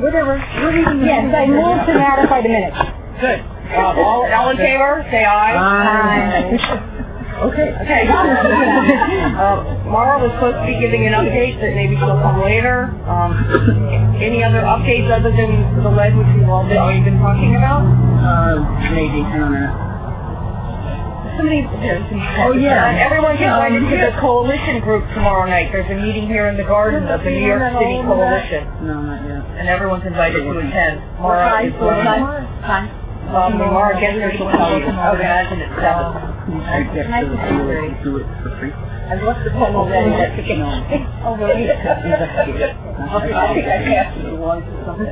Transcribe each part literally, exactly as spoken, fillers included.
Whatever. Yes, I move to ratify the minutes. Good. Uh, all, all in favor, say aye. Aye. Okay. Okay. uh, Mara was supposed to be giving an update, but maybe she'll come later. Um, any other updates other than the lead, which we've all been, already been talking about? Uh, maybe. I don't know. Somebody, Oh, yeah. uh, everyone's invited Um, to the coalition group tomorrow night. There's a meeting here in the garden of the New York City Coalition, No, not yet. and everyone's invited to attend. Mara is What going. time? Time? Um, when Mara gets there, she'll tell you. I would imagine it's seven. I guess Nice to to do see it, do it for free. I've left the pen already. That's okay. Oh, really? I think I passed it once or something.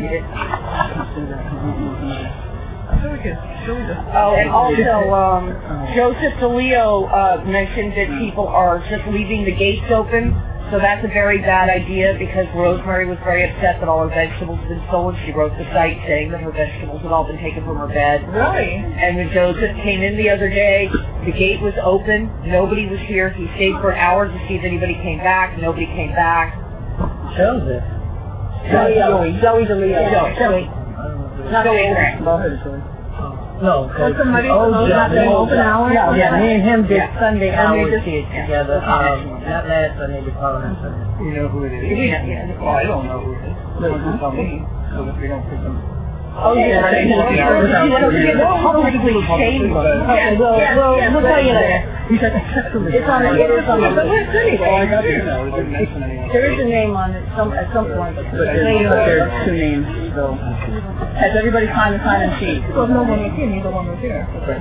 Oh, and also, um, Joseph DeLeo uh, mentioned that people are just leaving the gates open. So that's a very bad idea because Rosemary was very upset that all her vegetables had been stolen. She wrote the site saying that her vegetables had all been taken from her bed. Really? And when Joseph came in the other day, the gate was open. Nobody was here. He stayed for an hour to see if anybody came back. Nobody came back. Joseph. Zoe. Zoe DeLeo. Zoe. Zoe. Not Zoe. Zoe. No, That's somebody oh, who's yeah, not the open hours? Yeah, yeah, me and him did Yeah. Sunday And we hours just- together. Um, not last Sunday, the following Sunday. You know who it is? Yeah, yeah. Oh, I don't know who it is. No, You tell me, so if we don't pick them. Oh, yeah, right. You want to forget the publicly shamed. Okay, we'll, we'll, we'll tell you later. He's like, it's on the, it is on the, but where's Oh, I anyway? got it. No, it didn't mention anyone. There is a name on it some, at some point. But there's, but there's two names, so. Has everybody signed the sign-in sheet? Well, no one was here, neither one was here. Okay.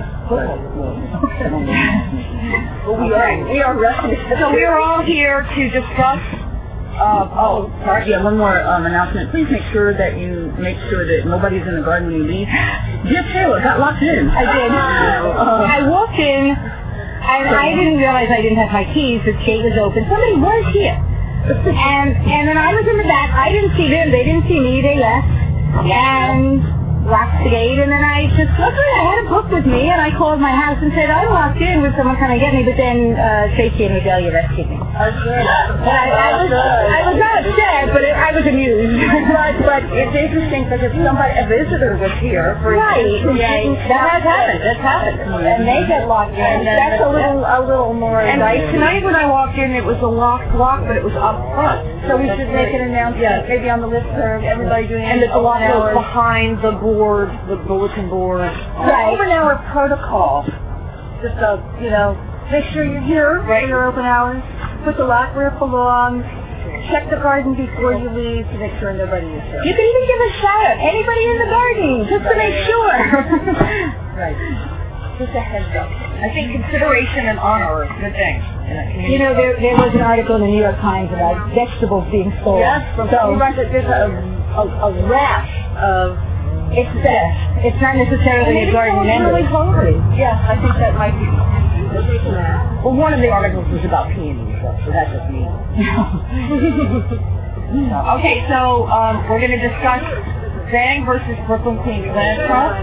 Well, we are, we are resting. So we are all here to discuss. Uh, oh, sorry. Yeah, one more um, announcement. Please make sure that you make sure that nobody's in the garden when you leave. Jeff Taylor got locked in. I did. Uh, I walked in, and I didn't realize I didn't have my keys. The gate was open. Somebody was here. And and then I was in the back. I didn't see them. They didn't see me. They left. And locked the gate. And then I just, luckily I had a book with me, and I called my house and said, I walked in with someone trying to get me, but then uh, Tracy and Regalia rescued me. That's good. But I, I, was, I was not upset, but it, I was amused. but, but it's interesting because somebody, a visitor was here. For Right. Yeah, That has happened. That's happened. And they get locked in. And That's a little, a little more And nice. tonight when I walked in, it was a locked block, but it was up front. So we should make an announcement, maybe on the list for everybody doing And that the lock open was hours. behind the board, the bulletin board. Right. Open hour protocol. Just so, you know, make sure you're here for Right. your open hours. Put the lock where it belongs. Check the garden before you leave to make sure nobody is here. You can even give a shout out. Anybody in the garden, just to make sure. Right. Just a heads up. I think consideration and honor are good things in a community. You know, there, there was an article in the New York Times about vegetables being stolen. Yes, from so, there's a, a, a rash of. it's that. It's not necessarily a garden really member. hungry. Yeah, I think that might be. Well, one of the articles was about peonies, so so that's just me. Okay, so um, we're going to discuss Zhang versus Brooklyn Queens Land Trust.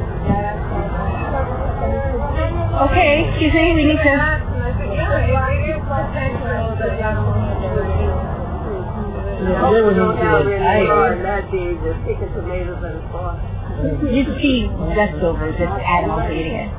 Okay, excuse me, we need to... They were not good. I You see leftovers if Adam was eating it.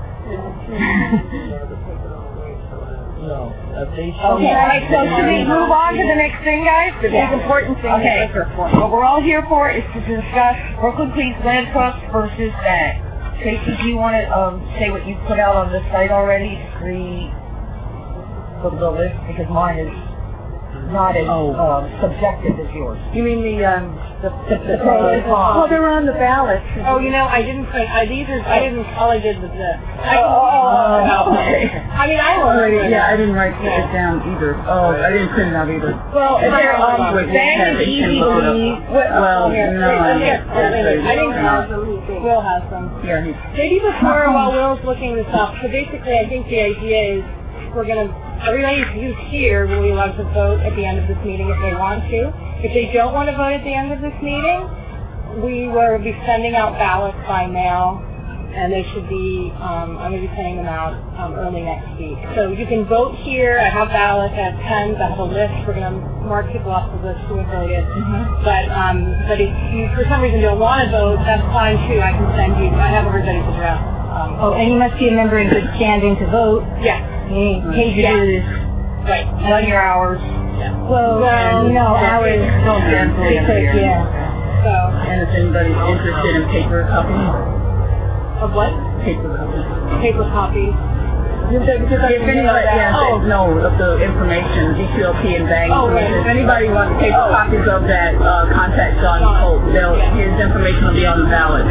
No, uh, they Okay, all right, so should we move on to the next thing, guys? The big Yeah. important thing. Okay, what we're all here for is to discuss Brooklyn Queens Land Trust versus Zhang. Tracy, do you want to um, say what you put out on the site already? Three, the, the list, because mine is not as Oh. um, subjective as yours. You mean the um the the, The pros and cons. Well, they're on the ballot. Oh, you know, I didn't think, I, these are, I didn't, all I did was this. I, Oh, okay. I mean, I Oh, already, yeah, I didn't write it down either. Oh, I didn't print it out either. well, if they're, um, Wait, Zhang have is it, you can easy to look it up. read. Well, Here, no, here, here, I- I think not. Will has some. Yeah, he- Maybe before, while Will's looking this up, so basically I think the idea is we're going to, everybody who's here will be allowed to vote at the end of this meeting if they want to. If they don't want to vote at the end of this meeting, we will be sending out ballots by mail and they should be, um, I'm going to be sending them out um, early next week. So you can vote here. I have ballots, I have pens, I have a list. We're going to mark people off the list who have voted. Mm-hmm. But um, but if you, for some reason, don't want to vote, that's fine too. I can send you, I have everybody's address. Um, oh, and you must be a member in good standing to vote. Yes. You paid your dues. Right. Run your hours. Yeah. Well, well no, hours. No, gently in here. Yeah. So. And if anybody's interested in paper copies, Of what? paper copies. Paper copies. Because if anybody, yeah, Oh. no, of the information, D Q L P and BANG Oh, right. information. If anybody wants paper Oh. copies of that, uh, contact John Hope. They'll, his information will be on the ballot.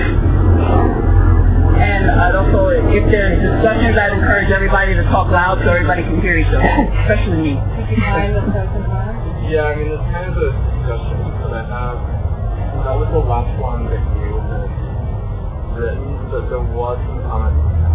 And I'd also, if there's discussions, I'd encourage everybody to talk loud so everybody can hear each other, especially me. Yeah, I mean, it's kind of a discussion that I have. That was the last one that you had written, but there was some comment.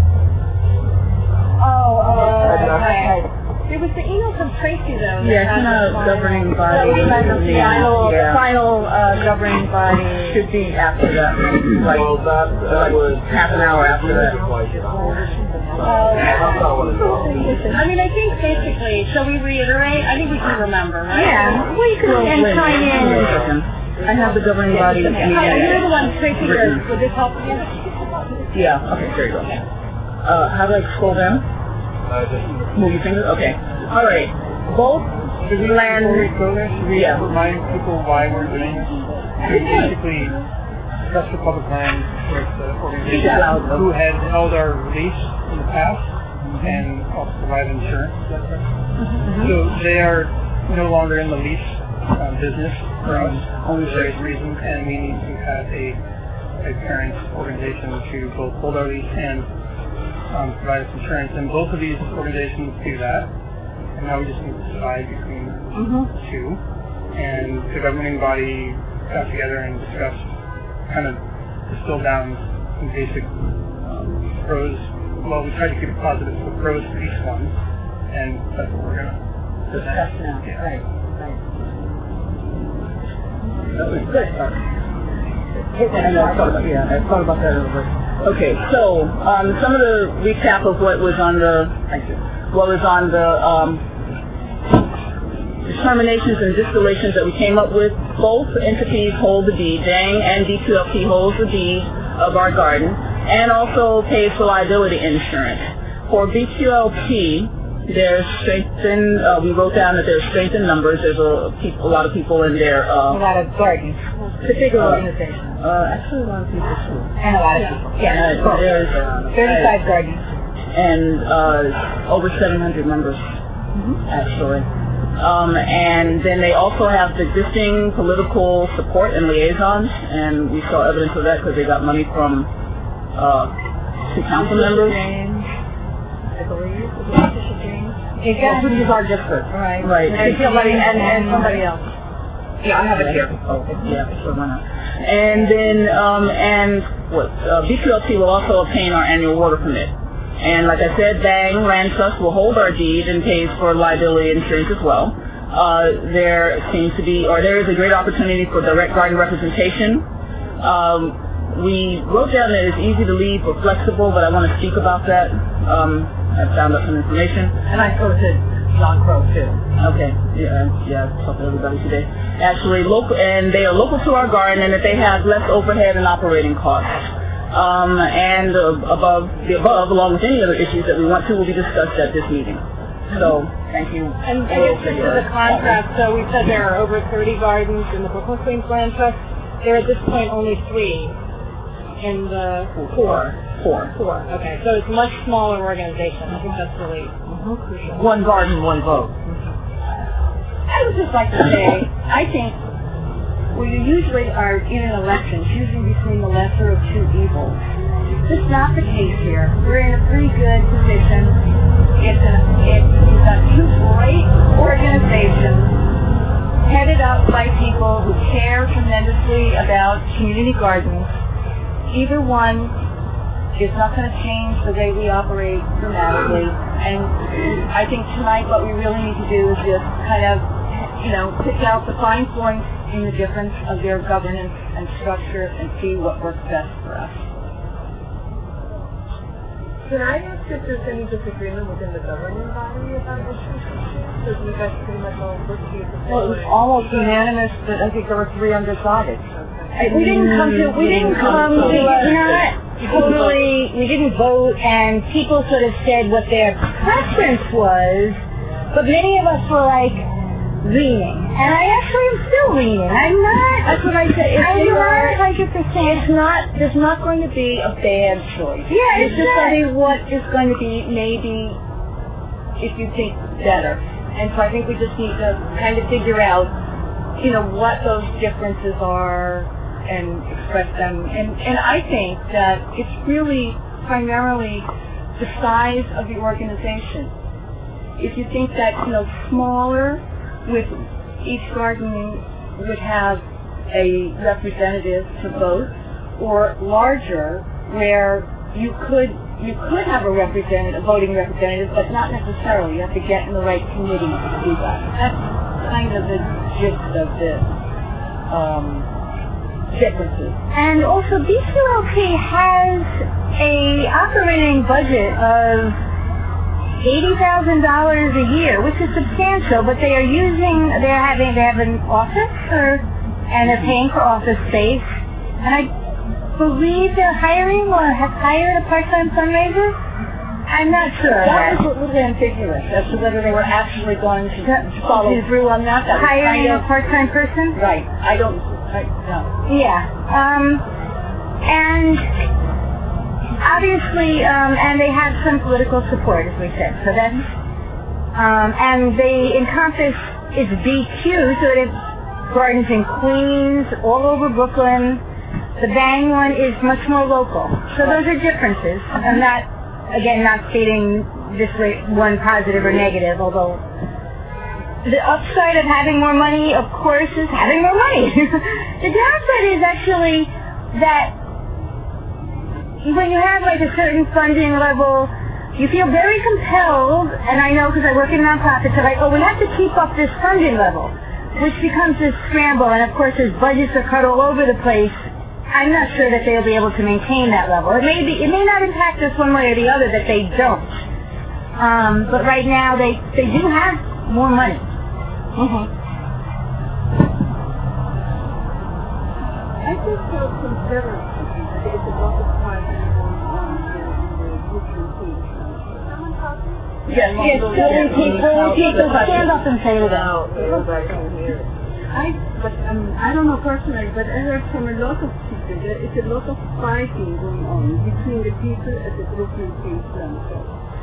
Oh, oh, okay. There was the email from Tracy, though. Yeah, it's not a governing body. The final, Yeah. final uh, governing body. Should be after that. Like, Well, that, that like was half an hour after that. Like, that's Oh, not what it was. I mean, I think basically, shall we reiterate? I think we can remember, right? Yeah. Well, you can Well, and wait, sign wait, wait a in. second. I have the governing body Oh, meeting. you're the one, Tracy, Written. would this help you? Yeah, okay, there you go. Uh, how do I scroll down? Uh, just Move your finger? Okay. All right. Both land... Before we go there, should we Yeah. remind people why we're doing this? We basically trust the public land with the organization Yeah, loud, though. who had held our lease in the past and also provide insurance. So they are no longer in the lease uh, business for us for various reasons, and we need to have a, a parent organization to both hold our lease and um, provide us insurance. And both of these organizations do that. And now we just need to decide between Mm-hmm. the two. And the governing body got together and discussed, kind of distilled down some basic um, pros. Well, we tried to keep it positive, so pros for each one. And that's what we're going to Discuss now. Yeah. Right, right. That was good. And I thought about, yeah, I thought about that a little bit. Okay, so um, some of the recap of what was on the, thank you, what was on the um, determinations and distillations that we came up with. Both entities hold the deed. BANG and D Q L P holds the deed of our garden and also pays for liability insurance. For B Q L P, there's strengthened, uh, we wrote down that there's strengthened numbers. There's a, peop- a lot of people in there. A Uh, lot of gardens. Particular Uh, organization. uh, actually, a lot of people too. And a lot of people. Yeah, Yeah. there's thirty-five gardens. and uh, over seven hundred members, actually. Um, and then they also have the existing political support and liaisons, and we saw evidence of that because they got money from uh, two council members. I believe. Well, these are just good. Right. Right. And somebody, and, and somebody else. Yeah, I have it here. Oh, yeah, sure, why not? And then, um, and what? Uh, B Q L P will also obtain our annual water permit. And like I said, BANG Land Trust will hold our deed and pays for liability insurance as well. Uh, there seems to be, or there is a great opportunity for direct garden representation. Um, we wrote down that it's easy to leave or flexible, but I want to speak about that. Um, I found out some information. And I spoke to John Crow, too. Okay, yeah, yeah, I talked to everybody today. Actually, local, and they are local to our garden, and that they have less overhead and operating costs. Um, and uh, above the above, along with any other issues that we want to, will be discussed at this meeting. So, thank you. And I guess just as a contrast, so we said there are over thirty gardens in the Brooklyn Queens Land Trust. There are at this point only three in the Four. Four. Four. Okay, so it's a much smaller organization. I think that's really crucial. One garden, one vote. I would just like to say, I think where you usually are in an election, choosing between the lesser of two evils. This is not the case here. We're in a pretty good position. It's a, it, you've got two great organizations headed up by people who care tremendously about community gardens. Either one is not going to change the way we operate dramatically. And I think tonight what we really need to do is just kind of, you know, pick out the fine points in the difference of their governance and structure and see what works best for us. Can I ask if there's any disagreement within the governing body about issues? Because you guys pretty much all look at it the same Well, it was way. almost unanimous, but I think there were three undecided. Okay. We didn't come to, we didn't come to, not totally, we didn't vote, and people sort of said what their preference was, but many of us were like, leaning. And I actually am still leaning. I'm not, That's what I said. If I'm you not are, one hundred percent. it's not, there's not going to be a bad choice. Yeah, It's it's just not. going to be what is going to be maybe if you think better. And so I think we just need to kind of figure out, you know, what those differences are and express them. And, and I think that it's really primarily the size of the organization. If you think that, you know, smaller with each garden would have a representative to vote, or larger where you could you could have a representative, a voting representative, but not necessarily. You have to get in the right committee to do that. That's kind of the gist of the um, differences. And also, B Q L P has a operating budget of eighty thousand dollars a year, which is substantial, but they are using, they're having, they have an office, or, and they're paying for office space, and I believe they're hiring or have hired a part-time fundraiser. I'm not sure. That was a little ambiguous as to whether they were actually going to follow through on that. That was Hiring kind a of, part-time person? right. I don't, I, no. Yeah. Um, and obviously, um, and they have some political support, as we said. So that's, um, and they encompass, it's B Q, so it has gardens in Queens, all over Brooklyn. The Bang one is much more local. So those are differences. I'm not, again, not stating this way one positive or negative, although the upside of having more money, of course, is having more money. The downside is actually that when you have like a certain funding level, you feel very compelled, and I know because I work in nonprofits, that like, oh, we have to keep up this funding level, which becomes this scramble, and of course as budgets are cut all over the place, I'm not sure that they'll be able to maintain that level. It may be, it may not impact us one way or the other that they don't. Um, but right now they, they do have more money. Mm-hmm. I just felt some better. There's a lot of fighting going on here in the Brooklyn Beach. Someone talking? Yes, yes, Yes, people, people stand up and say it out. I, but um, I don't know personally, but I heard from a lot of people there is a lot of fighting going on between the people at the Brooklyn Beach Center.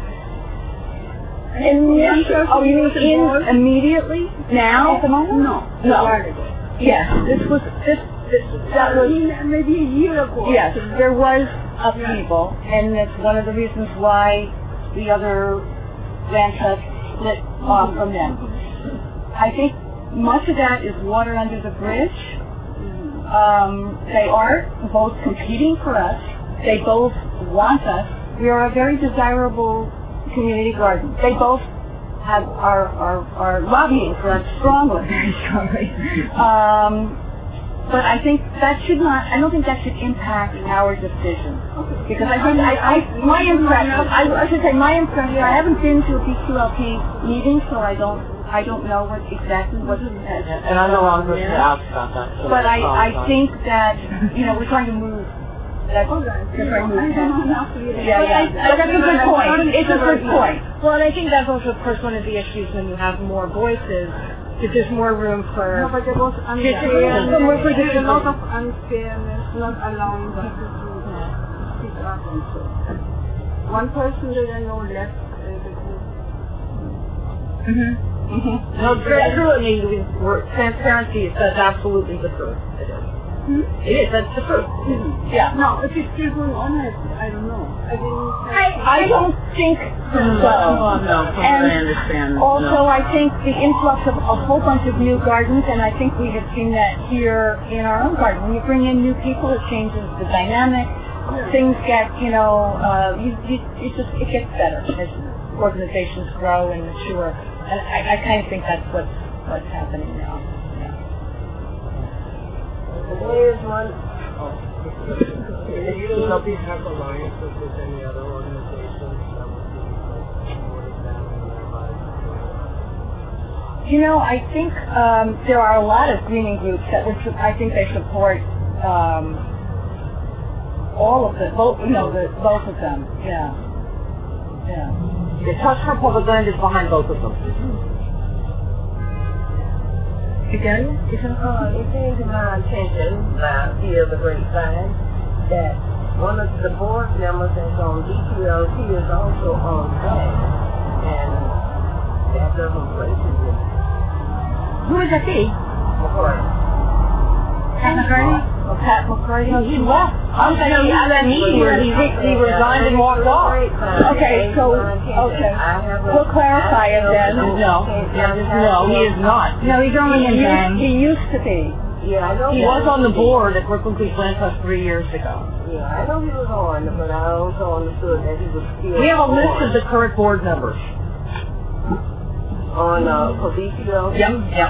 And yes, oh, you mean in immediately now? At the moment? No, No. a while ago. Yes, this was this. this that was maybe a year ago. yes. There was upheaval, and that's one of the reasons why the other ranch has split off from them. I think much of that is water under the bridge. Um, they are both competing for us. They both want us. We are a very desirable community garden. They both have are are, are lobbying for us strongly, very strongly. Um, but I think that should not. I don't think that should impact our decision. Because I think I, I my impression. I, I should say my impression. I haven't been to a B Q L P meeting, so I don't. I don't know what exactly what is said. And I'm the wrong person to ask about that. So But I, um, I think that, you know, we're trying to move. That's, we're trying to move past. Yeah, yeah. But that's a good point. It's a good point. Well, and I think that's also, of course, one of the issues when you have more voices, that there's more room for... No, but there was Disagreement. unfairness. There's a lot of unfairness, not allowing people to speak up and so. One person that I know left uh, the group. Mm-hmm. Mm-hmm. No, that's true. I mean, we, we're, transparency is that's absolutely the truth. It is. Hmm? It is. That's the truth. Mm-hmm. Yeah. No, if it's still going on, I, I don't know. I didn't. I, I don't think so. Oh, no, And I understand. also, no. I think the influx of a whole bunch of new gardens, and I think we have seen that here in our own garden. When you bring in new people, it changes the dynamic. Things get, you know, uh, you, you, it just it gets better as organizations grow and mature. And I, I kind of think that's what's what's happening now. Yeah. The mayor's one. Oh. Do you know if you have alliances with any other organizations that would be like supporting them in their lives? You know, I think um, there are a lot of greening groups that would. I think they support um, all of the both. You know, the, both of them. Yeah. Yeah. The Trust for Public Land is behind both of them. Again? Uh, it came to my attention uh, via the grapevine that one of the board members that's on D Q L T is also on that, and that doesn't place it in. Who is that be? McCarty. Pat McCarty? Oh, Pat McCarty? No, he left. I'm saying at that meeting where he, he resigned and walked off. Okay, so, okay. We'll clarify it then. No, no, he is not. No, he's only in Bang. He used to be. Yeah, I know He was on the board at Brooklyn Creek Land Trust three years ago. Yeah, I know he was on, but I also understood that he was still We have a list of the current board members. on uh, for D Q L T. Yep, yep.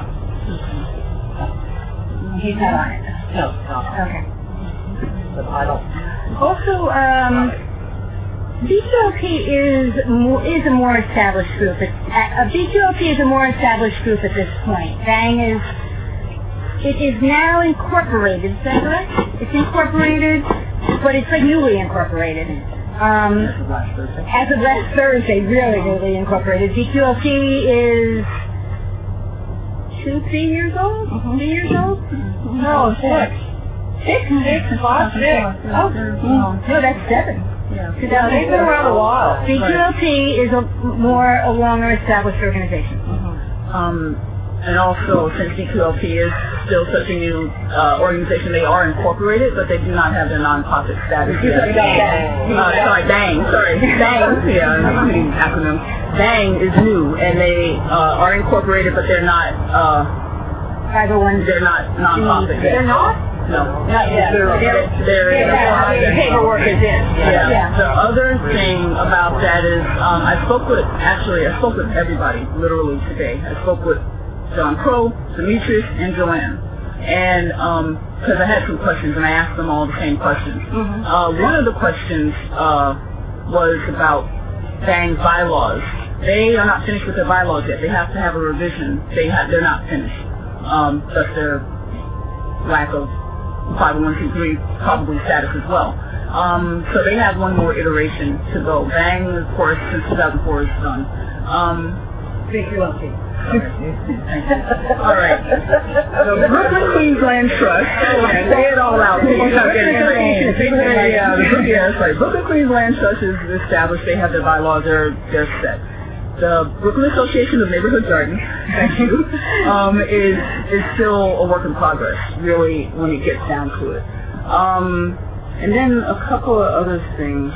He's not on it. No, no. Okay. But I don't. Also, um, B Q L T is more, is a more established group. It's, uh, B Q L T is a more established group at this point. Bang is, it is now incorporated. Is that right? It's incorporated, but it's like newly incorporated. Um, as of last Thursday, really newly incorporated. B Q L T is two, three years old? Mm-hmm. Three years old? No, six. Six? Six? Five, six. Oh, no, that's seven. Yeah, they've been around a while. B Q L T is a more a longer established organization. Mm-hmm. Um, and also, since B Q L T is still such a new uh, organization, they are incorporated, but they do not have their nonprofit status yet. Uh, sorry, BANG. Sorry, BANG. Yeah, acronym. BANG is new, and they uh, are incorporated, but they're not. Uh, five oh one. They're not nonprofit. They're not? No, not yet. They're, they're, they're, yeah, they're paperwork is in. Yeah. yeah. The other thing about that is, um, I spoke with, actually, I spoke with everybody, literally today. I spoke with John Crow, Demetrius, and Joanne. And, um, because I had some questions, and I asked them all the same questions. Mm-hmm. Uh, one of the questions, uh, was about BANG bylaws. They are not finished with their bylaws yet. They have to have a revision. They have, they're not finished. Um, thus their lack of five oh one c three probably status as well. Um, so they have one more iteration to go. BANG, of course, since two thousand four is done. Um, B Q L T. All right. The Brooklyn Queensland Trust. Say it all out. Yeah, that's right. Brooklyn Queensland Trust is established. They have their bylaws. They're they're set. The Brooklyn Association of Neighborhood Gardens, thank you, um, is is still a work in progress, really, when it gets down to it. Um, and then a couple of other things.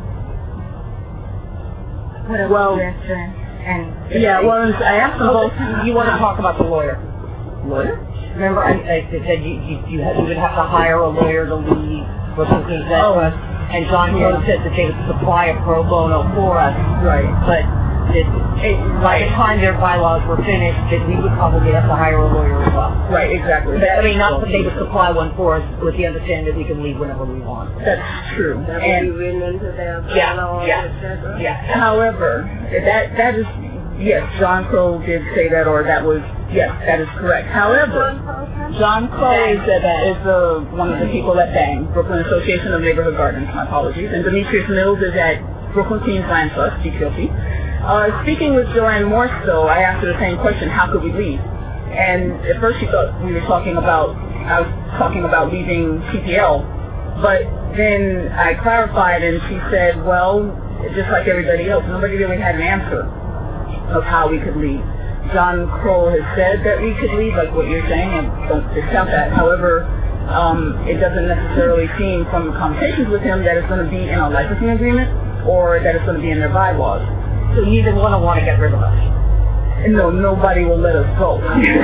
What else well, and yeah, well, I asked them both. You want to talk about the lawyer? Lawyer? Remember, I, I said you you, you, had, you would have to hire a lawyer to lead Brooklyn Queensland Oh. Trust, and John Crow Yeah. said that they would supply a pro bono for us. Right. But it, it, by the time their bylaws were finished, that we would probably have to hire a lawyer as well. Right, exactly. I mean, not that they would supply one for us with the understanding that we can leave whenever we want. That's true. That And would be written into their Yeah, bylaws, yeah, et cetera. yeah. however, that that is yes, John Crow did say that, or that was yes, that is correct. However, John Crow is that is the one of the people at BANG, Brooklyn Association of Neighborhood Gardens. My apologies. And Demetrius Mills is at Brooklyn Queensland Trust, B Q L T. Uh, speaking with Joanne Morse, though, I asked her the same question: how could we leave? And at first she thought we were talking about I was talking about leaving T P L, but then I clarified, and she said, well, just like everybody else, nobody really had an answer of how we could leave. John Crow has said that we could leave, like what you're saying, and don't discount that. However, um, it doesn't necessarily seem from the conversations with him that it's going to be in a licensing agreement or that it's going to be in their bylaws. So neither one will want to get rid of us. And no, nobody will let us go.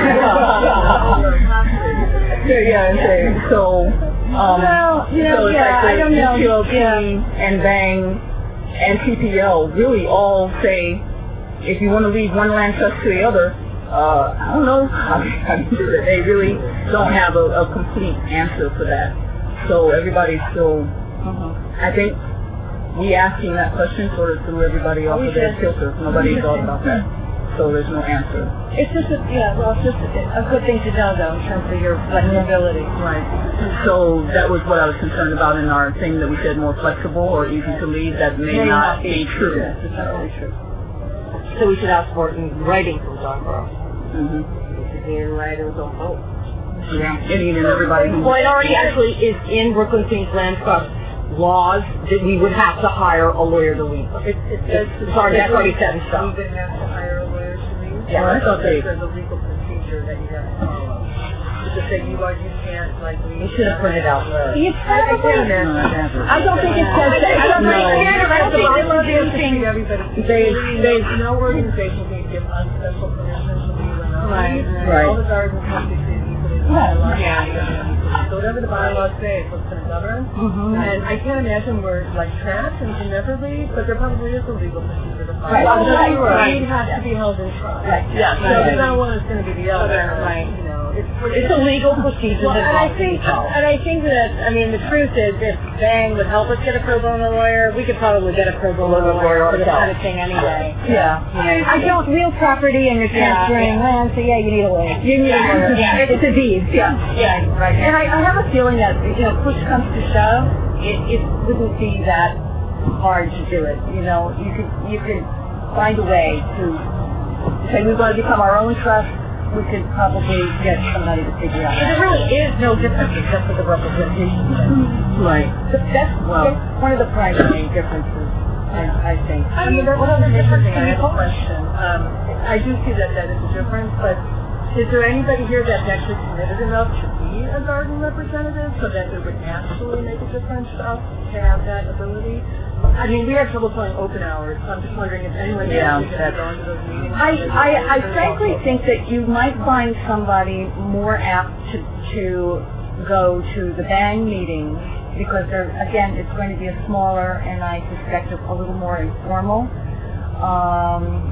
yeah, yeah, and say, so, um, Well, you know, so it's yeah, like the I don't know. B Q L T Yeah. and BANG and T P L really all say, if you want to leave one land trust to the other, uh, I don't know how how to do it. They really don't have a, a complete answer for that. So everybody's still, Mhm. I think we asking that question sort of threw everybody off of their kilter. Nobody thought about that. So there's no answer. It's just, a, yeah, well, it's just a good thing to know, though, in terms of your flexibility. Right. So that was what I was concerned about in our thing that we said more flexible or easy to leave. That may not be true. Yes, it's not really true. So we should ask for it in writing from John Burroughs. Mm-hmm. It should be in writing on both. Yeah. Any and everybody who... Well, it already actually is in Brooklyn Queens Land Trust laws that we would have to hire a lawyer to lead them. It, it says Sorry, that's already set in we stone. would have to hire a lawyer to leave. Yeah, Well, I thought they... There's a legal procedure that you have to follow. To say you are, you can't, like, leave. We should have printed out the... You probably... No, I haven't. I don't think it says that. I don't No. think it's I don't think I they don't love think to anything- treat everybody. They- they- no organization can give us special permission to leave or not. Right, right. All the gardens have to be equally bylaws. So whatever the bylaws say, it's what's going to govern. Mhm. And I can't imagine we're like trapped and can never leave, but there probably is a legal procedure to follow. Right. So Right. we Right. have to be held in trust. Right. Yeah. So it's not one is going to be the other. Right. You know, it's, It's a legal procedure Well, that and I has to be think, followed. and I think that, I mean, the truth is, if Bang would help us get a pro bono lawyer, we could probably get a pro bono Lawyer lawyer for this ourselves. kind of thing anyway. Yeah. I don't real property and you're transferring land, so yeah, you need a lawyer. You need a lawyer. Yeah. It's a deed. Yeah. Yeah, right. And I, I have a feeling that, you know, push comes to shove, it, it wouldn't be that hard to do it. You know, you could you could find a way to say we want to become our own trust. We could probably get somebody to figure out. There really is no difference except for the representation. Right. But that's, Well- that's one of the primary differences, I, I think. I mean, what other difference I have a question. Um, I do see that that is a difference, but is there anybody here that's actually committed enough to be a garden representative so that it would actually make a difference to us to have that ability? I mean, we have trouble filling open hours, so I'm just wondering if anyone Yeah, actually gets to go into those meetings. I, I, I frankly think that you might find somebody more apt to, to go to the Bang meetings because they're, again, it's going to be a smaller and I suspect a little more informal, um,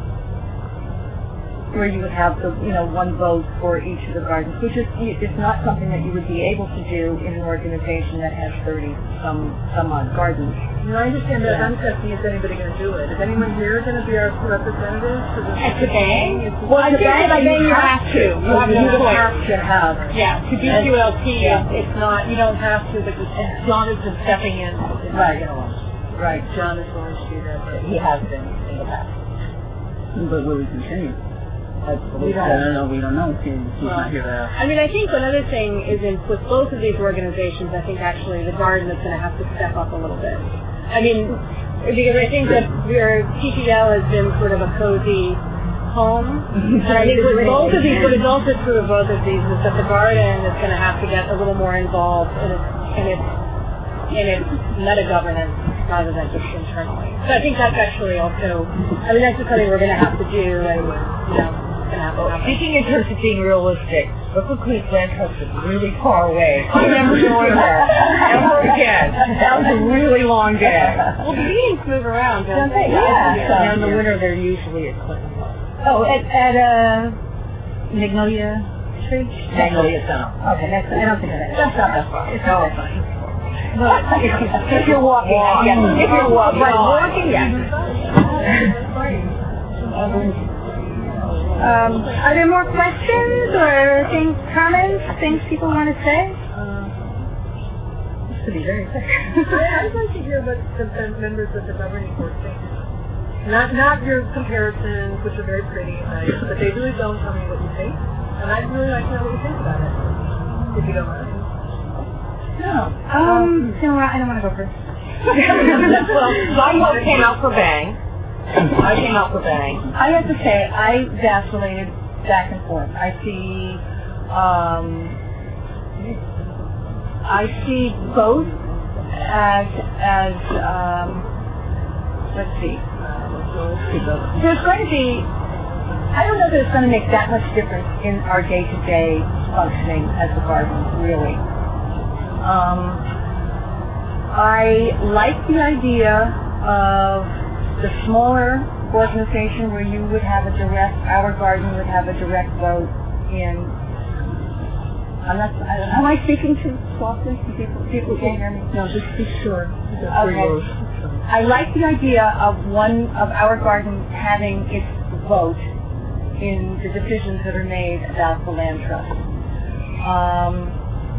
where you would have the, you know, one vote for each of the gardens, which is it's not something that you would be able to do in an organization that has thirty some some odd gardens. You know, I understand that. I'm just asking, is anybody going to do it? Is anyone here going to be our representative for this? At the Bang? If- Well, I think that I mean you have to. You have You no have choice. to have. Yeah, to B Q L T, it's not, you don't have to, but John has been stepping in. Right. Right. John is going to do that. but- He has been in the past. But will we continue? We I don't know. We don't know. He's, he's not here to I mean, I think another thing is in with both of these organizations, I think actually the garden is going to have to step up a little bit. I mean, because I think that your T T L has been sort of a cozy home. And I think with both of these, what is also true of both of these is that the garden is going to have to get a little more involved in its, in its, in its meta-governance rather than just internally. So I think that's actually also, I mean, that's just something we're going to have to do and, you know, going to have to happen. Speaking in terms of being realistic, Brooklyn Queens Land Trust is really far away. I'm never going there. Ever again. That was a really long day. Well, the meetings move around, don't they? Yeah. Yeah. And in the winter, they're usually at Clinton Park. Oh, at, at uh, Magnolia Tree? Magnolia Center. Okay, that's, I don't think that. That's not that far. It's not that far. No, if you're walking, yes. If you're walking, Right, walking, yes. Um, are there more questions or things, comments, things people want to say? This could be very quick. I'd like to hear what the the members of the governing board think. Not not your comparisons, which are very pretty and nice, but they really don't tell me what you think. And I'd really like to know what you think about it, if you don't mind. No. Um, no, I don't want to go first. Well, my vote came out for Bang. I came out for Bang. I have to say, I vacillated back and forth. I see, um, I see both as, as, um, let's see. There's going to be, I don't know that it's going to make that much difference in our day-to-day functioning as a garden, really. Um, I like the idea of the smaller organization where you would have a direct, our garden would have a direct vote in I'm not, I don't know. Am I speaking too softly? People, people can't hear me? No, just be sure. Okay. I like the idea of one of our garden having its vote in the decisions that are made about the land trust. Um,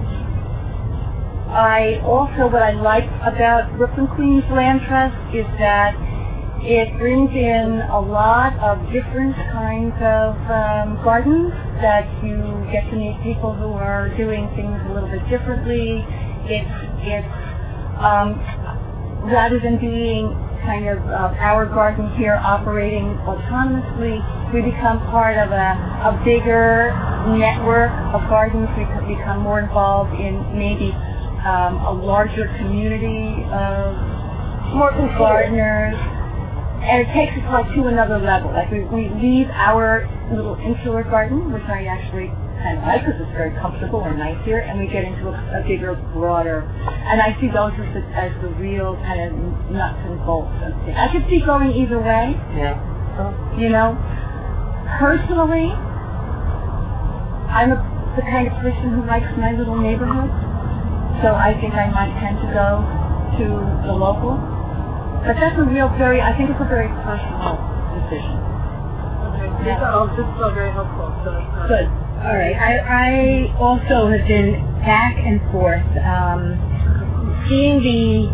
I also, what I like about Brooklyn Queens Land Trust is that it brings in a lot of different kinds of um, gardens that you get to meet people who are doing things a little bit differently. It's, it's um, rather than being kind of uh, our garden here operating autonomously, we become part of a, a bigger network of gardens. We could become more involved in maybe um, a larger community of more gardeners. And it takes us like to another level. Like we, we leave our little insular garden, which I actually kind of like because it's very comfortable and nice here, and we get into a, a bigger, broader. And I see those as the, as the real kind of nuts and bolts of things. I could see going either way. Yeah. You know, personally, I'm a, the kind of person who likes my little neighborhood, so I think I might tend to go to the local. But that's a real very, I think it's a very personal decision. Okay. This, yeah. This is all very helpful. So good. All right. I, I also have been back and forth, um, seeing the,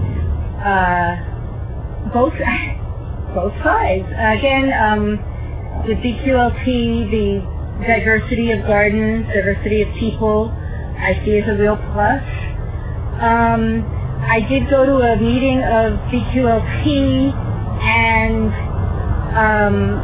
uh, both, both sides. Again, um, with B Q L T, the diversity of gardens, diversity of people, I see as a real plus. Um, I did go to a meeting of B Q L T, and um,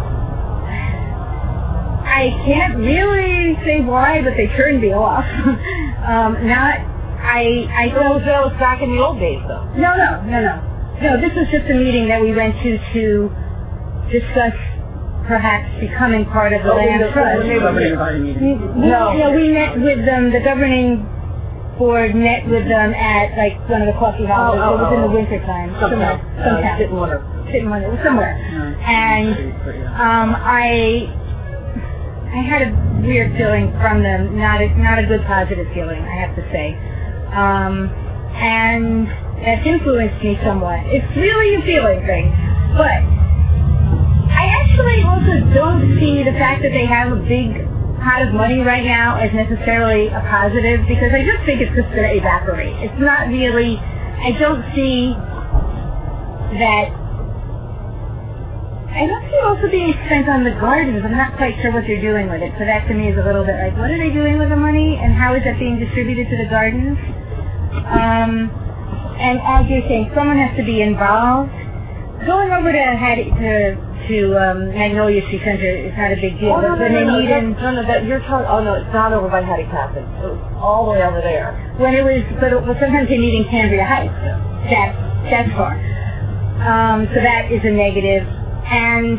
I can't really say why, but they turned me off. um, not, I, I don't. That was back in the old days, though. No, no, no, no. No, this was just a meeting that we went to to discuss perhaps becoming part of the oh, land the, trust. The governing body meeting. No, yeah, we met with um, the governing board met with them at like one of the coffee houses. Oh, oh, it was in the oh. winter time. Sometime. Sometime. Sittingwater. Sittingwater. It was somewhere. No, and um, I I had a weird feeling from them. Not a, not a good positive feeling, I have to say. Um, and that's influenced me somewhat. It's really a feeling thing. But I actually also don't see the fact that they have a big pot of money right now as necessarily a positive, because I just think it's just going to evaporate. It's not really, I don't see that, I don't see it also being spent on the gardens. I'm not quite sure what they're doing with it. So that to me is a little bit like, what are they doing with the money and how is that being distributed to the gardens? Um, and as you're saying, someone has to be involved. Going over to, to to um, Magnolia Street Center is not a big deal. Oh, no, but no, when no, they no, need that, in, no, no, that you're talking. Oh no, it's not over by Hattie Captain. It was all the way over there. When it was, but, it, but sometimes they meet in Cambria Heights. That that's far. Um, so that is a negative. And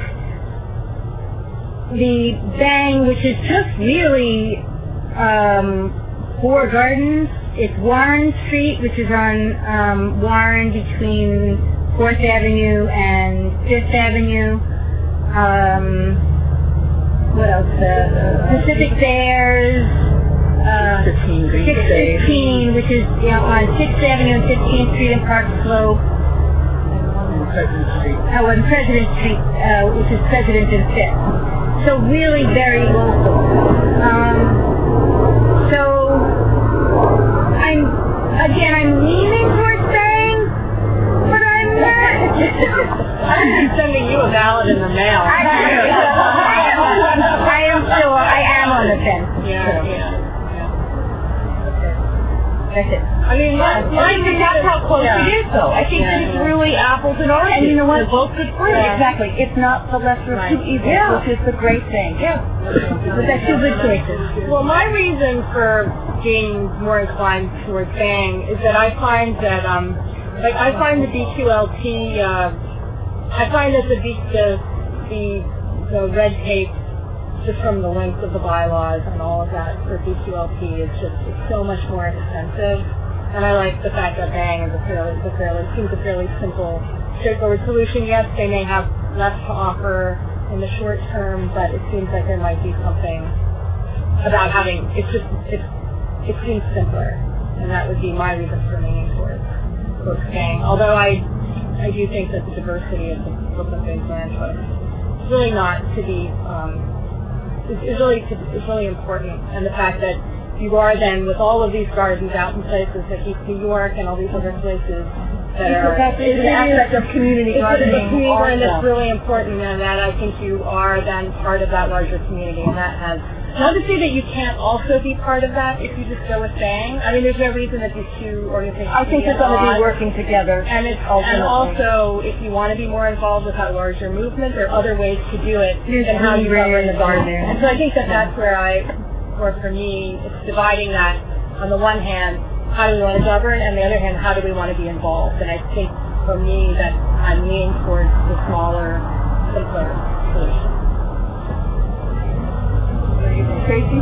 the Bang, which is just really um, four gardens. It's Warren Street, which is on um, Warren between Fourth Avenue and Fifth Avenue. Um, what else? Uh, Pacific Bears. Uh, six fifteen, which is you know on Sixth Avenue and Fifteenth Street in Park Slope. President Street. Oh, and President Street, uh, which is President and Fifth. So really very local. Um, so I'm again I'm leaning towards Bang, but I'm not. I'm sending you a ballot in the mail. I, I, am, I am still, I am on the fence. Yeah, yeah. That's it. I mean, yeah, I think that's how close yeah. it is, though. I think yeah. that it's really apples and oranges. And you know what? They're both good fruit. Yeah. Exactly. It's not the lesser of Right. two evils, Yeah. which is the great thing. Yeah. But that's two good choices. Well, my reason for being more inclined towards Bang is that I find that, um, like, I find the B Q L T, uh, I find that the, B, the, the, the red tape, just from the length of the bylaws and all of that for B Q L T is just it's so much more expensive. And I like the fact that Bang is a fairly, is a fairly, seems a fairly simple, straightforward solution. Yes, they may have less to offer in the short term, but it seems like there might be something about having, it's just, it's it seems simpler, and that would be my reason for leaning towards towards Bang. Although I I do think that the diversity of the Brooklyn Bank Land Trust is really not to be um, is, is really to, is really important, and the fact that you are then with all of these gardens out in places like East New York and all these other places that are that's an aspect of community gardening. It's a community garden that's really important, and that I think you are then part of that larger community, and that has. Not to say that you can't also be part of that if you just go with Bang. I mean, there's no reason that these two organizations. I think they're going to be working together. And it's ultimately. And also, if you want to be more involved with that larger movement, there are other ways to do it than how you govern the garden. And so I think that that's where I, or for me, it's dividing that. On the one hand, how do we want to govern, and the other hand, how do we want to be involved? And I think for me that I'm leaning towards the smaller, simpler solution. Tracy?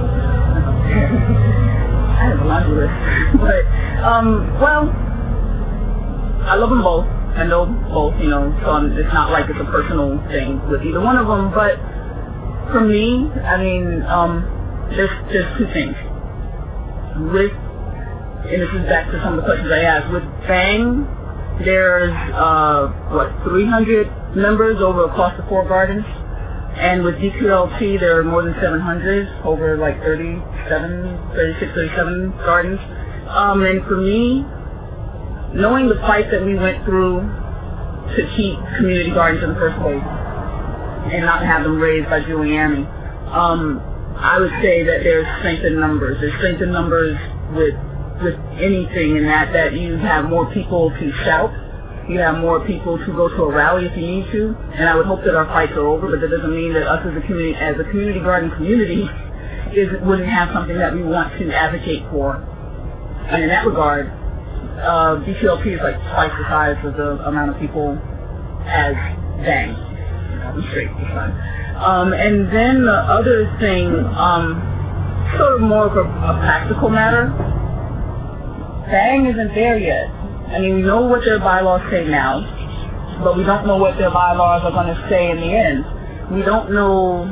I have a laundry list. But, um, well, I love them both. I know both, you know, so I'm, it's not like it's a personal thing with either one of them. But for me, I mean, um, there's, there's two things. With, and this is back to some of the questions I asked, with Bang, there's, uh, what, three hundred members over across the four gardens? And with D Q L T, there are more than seven hundred, over like thirty-seven, thirty-six, thirty-seven gardens. Um, and for me, knowing the fight that we went through to keep community gardens in the first place and not have them raised by Giuliani, um, I would say that there's strength in numbers. There's strength in numbers with with anything in that, that you have more people to shout. You have more people to go to a rally if you need to, and I would hope that our fights are over, but that doesn't mean that us as a community, as a community garden community, is wouldn't have something that we want to advocate for. And in that regard, uh, D Q L T is like twice the size of the amount of people as Bang. I'm straight this time. Um, and then the other thing, um, sort of more of a, a practical matter, Bang isn't there yet. I mean, we know what their bylaws say now, but we don't know what their bylaws are going to say in the end. We don't know,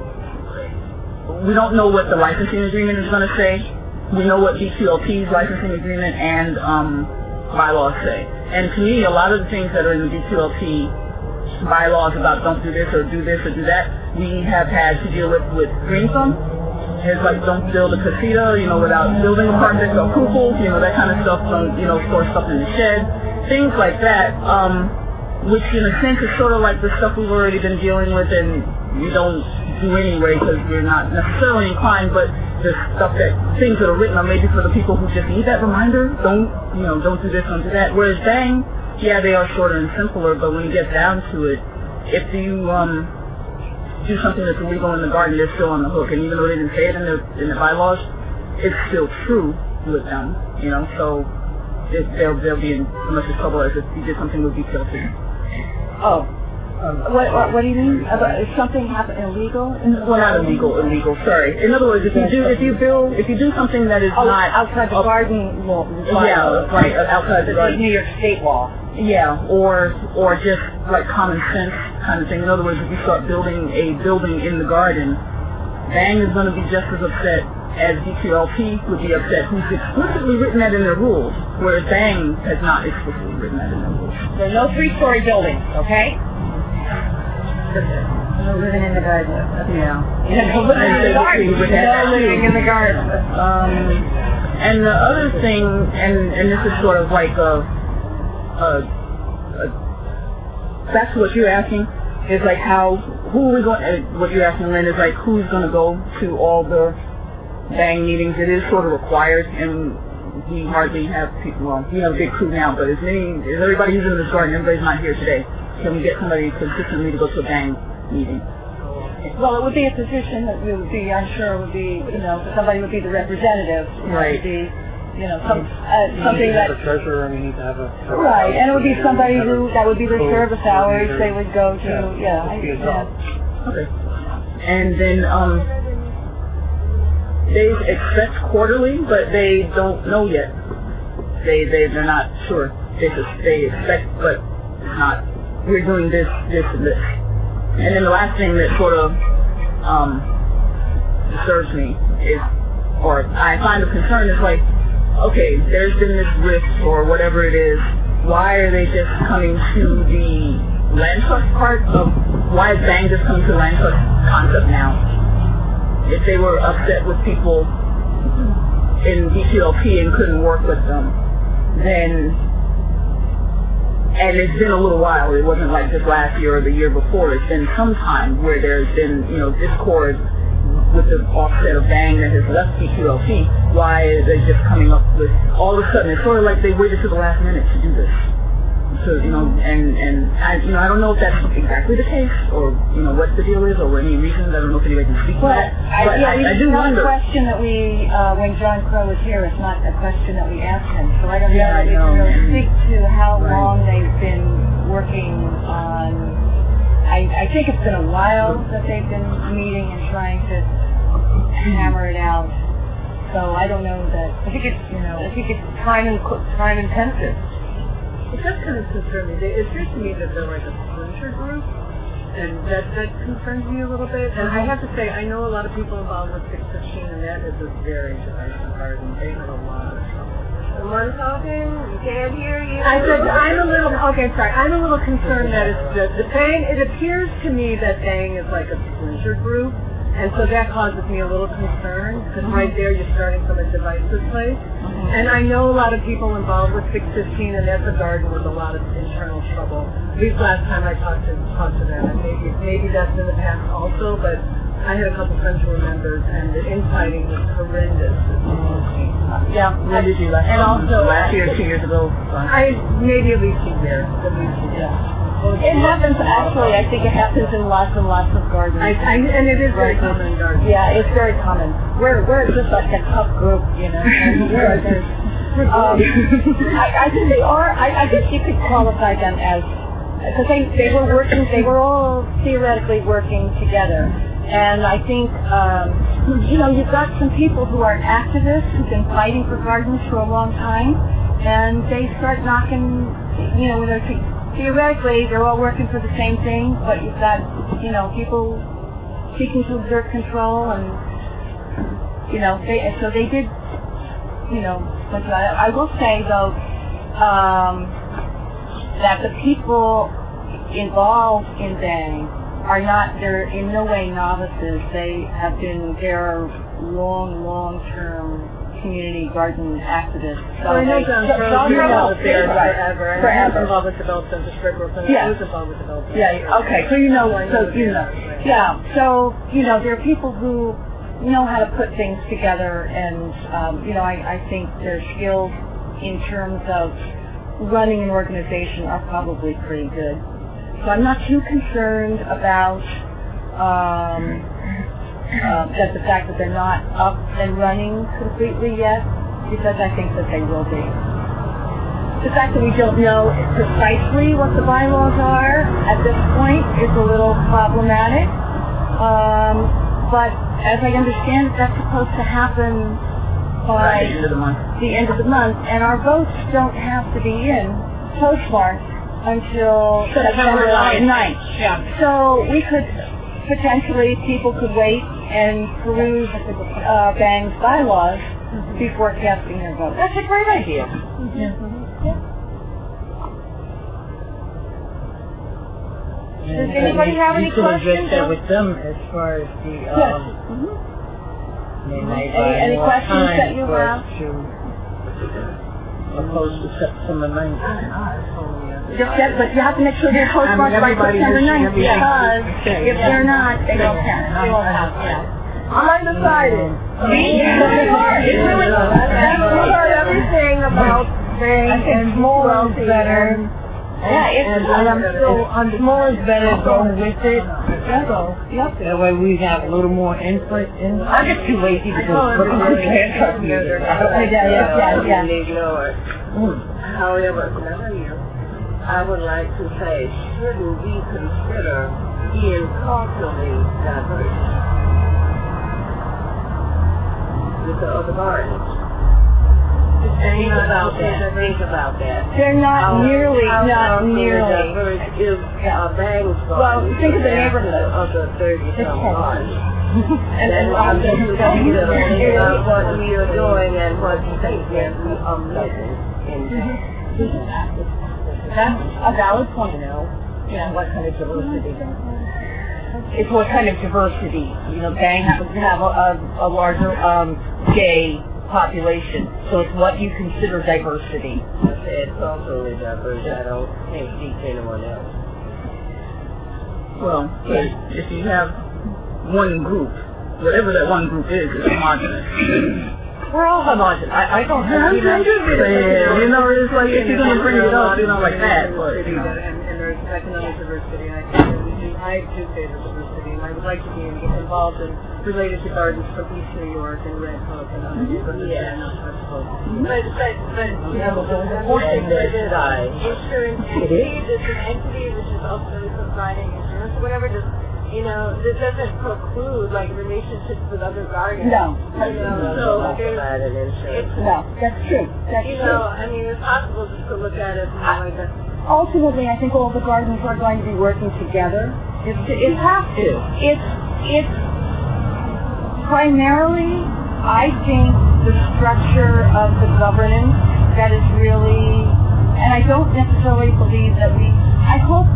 we don't know what the licensing agreement is going to say. We know what D Q L T's licensing agreement and um, bylaws say. And to me, a lot of the things that are in the D Q L T bylaws about don't do this or do this or do that, we have had to deal with with Green Thumb. It's like don't build a casita, you know, without building a project or approvals, you know, that kind of stuff. Don't, you know, store stuff in the shed, things like that. Um, which in a sense is sort of like the stuff we've already been dealing with, and we don't do anyway because we're not necessarily inclined. But the stuff that things that are written are maybe for the people who just need that reminder. Don't, you know, don't do this, don't do that. Whereas Bang, yeah, they are shorter and simpler, but when you get down to it, if you um. do something that's illegal in the garden, they're still on the hook. And even though they didn't say it in the in the bylaws, it's still true with them, you know. So it, they'll they'll be in as much trouble as if you did something with D Q L T. Oh, um, what, what what do you mean? About, is something happen illegal? Well, not illegal, illegal. Sorry. In other words, if you do if you build if you do something that is oh, not outside the uh, garden law, yeah, right, outside the garden, New York State law. Yeah, or or just like common sense kind of thing. In other words, if you start building a building in the garden, Bang is going to be just as upset as D Q L T would be upset, who's explicitly written that in their rules, whereas Bang has not explicitly written that in their rules. So no three-story buildings, okay? No living in the garden. Yeah. Yeah, no living in the garden. No living in the garden. Um, and the other thing, and and this is sort of like a Uh, uh, back to what you're asking, is like how, who are we going, uh, what you're asking, Lynn, is like who's going to go to all the Bang meetings. It is sort of required, and we hardly have people, well, we have a big crew now, but as many, as everybody who's in this garden, everybody's not here today. Can we get somebody consistently to go to a Bang meeting? Well, it would be a position that we would be, I'm sure, would be, you know, somebody would be the representative. Right. Would be, you know, some, uh, something that... that... We need to have a treasurer, and we need to have a... Right, and it would be somebody who, that would be their service hours, they would go to, yeah. I, yeah. Okay. And then, um, they expect quarterly, but they don't know yet. They, they, they're not sure. They just, they expect, but it's not, we're doing this, this, and this. And then the last thing that sort of, um, disturbs me is or I find of concern is like, okay, there's been this rift or whatever it is. Why are they just coming to the land trust part of, why is Bang just coming to the land trust concept now? If they were upset with people in B Q L P and couldn't work with them, then, and it's been a little while, it wasn't like just last year or the year before, it's been some time where there's been, you know, discord with the offset of Bang that has left B Q L P. Why are they just coming up with, all of a sudden, it's sort of like they waited to the last minute to do this. So, you know, and, and I, you know, I don't know if that's exactly the case, or, you know, what the deal is, or any reasons. I don't know if anybody can speak to well, that. I, But yeah, I, I it's do not wonder. a question that we, uh, when John Crow was here, it's not a question that we asked him. So I don't Yeah, know if we I know. can really speak to how Right. long they've been working on. I, I think it's been a while that they've been meeting and trying to hammer it out. So I don't know that. I think it's, you know, I think it's time and time intensive. It does kind of concern me. It appears to me that they're like a splinter group, and that that concerns me a little bit. And I have to say, I know a lot of people involved with six fifteen, and that is a very divisive garden. They have a lot of trouble. Someone talking? You can't hear you. I said I'm a little okay. Sorry, I'm a little concerned that it's the, the Bang. It appears to me that Bang is like a splinter group, and so that causes me a little concern because right there you're starting from a divisive place. And I know a lot of people involved with six fifteen, and that's a garden with a lot of internal trouble. At least last time I talked to talked to them, and maybe maybe that's in the past also. But I had a couple friends who were members, and the infighting was horrendous. Yeah, when did you last? And also last year, two years ago. I maybe at least a year. At least a year. It happens, actually, I think it happens in lots and lots of gardens. I, I, and it is very common in gardens. Yeah, it's very common. We're, we're just like a tough group, you know. And we're, there's, um, I, I think they are, I, I guess you could qualify them as, because they, they were working, they were all theoretically working together. And I think, um, you know, you've got some people who are activists who've been fighting for gardens for a long time, and they start knocking, you know, when they're theoretically, they're all working for the same thing, but you've got, you know, people seeking to exert control, and, you know, they, so they did, you know, but I, I will say, though, um, that the people involved in Bang are not, they're in no way novices. They have been, they're long, long-term community garden activists. So I know they, John so, Crow, John you've been Crow involved there right, forever. And forever. I was involved with Development Center for Brooklyn. Yeah. I was involved with Development Yeah, Center. okay, so you know, So I so know you the know. others, right. Yeah, so, you know, there are people who know how to put things together, and, um, you know, I, I think their skills in terms of running an organization are probably pretty good. So I'm not too concerned about um, uh, that the fact that they're not up and running completely yet, because I think that they will be. The fact that we don't know precisely what the bylaws are at this point is a little problematic. Um, but as I understand it, that's supposed to happen by the end of the month. the end of the month, and our votes don't have to be in postmarked until September ninth. Yeah. So we could potentially, people could wait and peruse uh, Bang's bylaws before casting their vote. That's a great idea. Does anybody have any you could questions? address that with them as far as the, um, Yes. I mean, they Any- buy any more questions time that you for us have? to, opposed to September ninth. Just that, but you have to make sure they're postmarked by everybody September has- ninth, everybody because has- if they're not, they don't count. They won't count, yeah. I'm undecided. Me? It's really I've heard everything about Bang and more better. Yeah, it's, And I'm still, on more is better, go with it. So, yep. that way we have a little more input, and I get too lazy to go look at the land trust meeting. Yeah, yeah, yeah, yeah. And ignore it. However, now you, I would like to say, shouldn't we consider being culturally diverse with the other gardens? Think about that. Think about that. They're not How- nearly, how not culturally nearly. diverse is uh, Bang's Well, garden think of the after neighborhood. the other thirty some gardens. and then I'm just considering uh, what we are doing and what statements we are making. That's a valid point, you know. Yeah. What kind of diversity? It's what kind of diversity. You know, Bang happens to have a, a, a larger um, gay population, so it's what you consider diversity. It's also diverse. I don't think teach anyone else. Well, if, if you have one group, whatever that one group is, is homogenous. We're all homogenous. I, I don't have, you know, yeah, you know, it's like if you're going to bring it up, you know, like that, but, you know. And, and there's economic diversity, and I think that we do, I do favor diversity, and I would like to be involved in related to gardens from East New York and Red Hook and other neighborhoods. Yeah. Mm-hmm. But, but, but, you know, supporting the this side. insurance entity, there's an entity which is also providing insurance, whatever, just, you know, this doesn't preclude, like, relationships with other gardens. No. You know, so there's, it's, No, that's true. That's you true. know, I mean, it's possible just to look at it more like a, Ultimately, I think all the gardens are going to be working together. It's, it has to. It's, it's primarily, I think, the structure of the governance that is really, and I don't necessarily believe that we, I hope,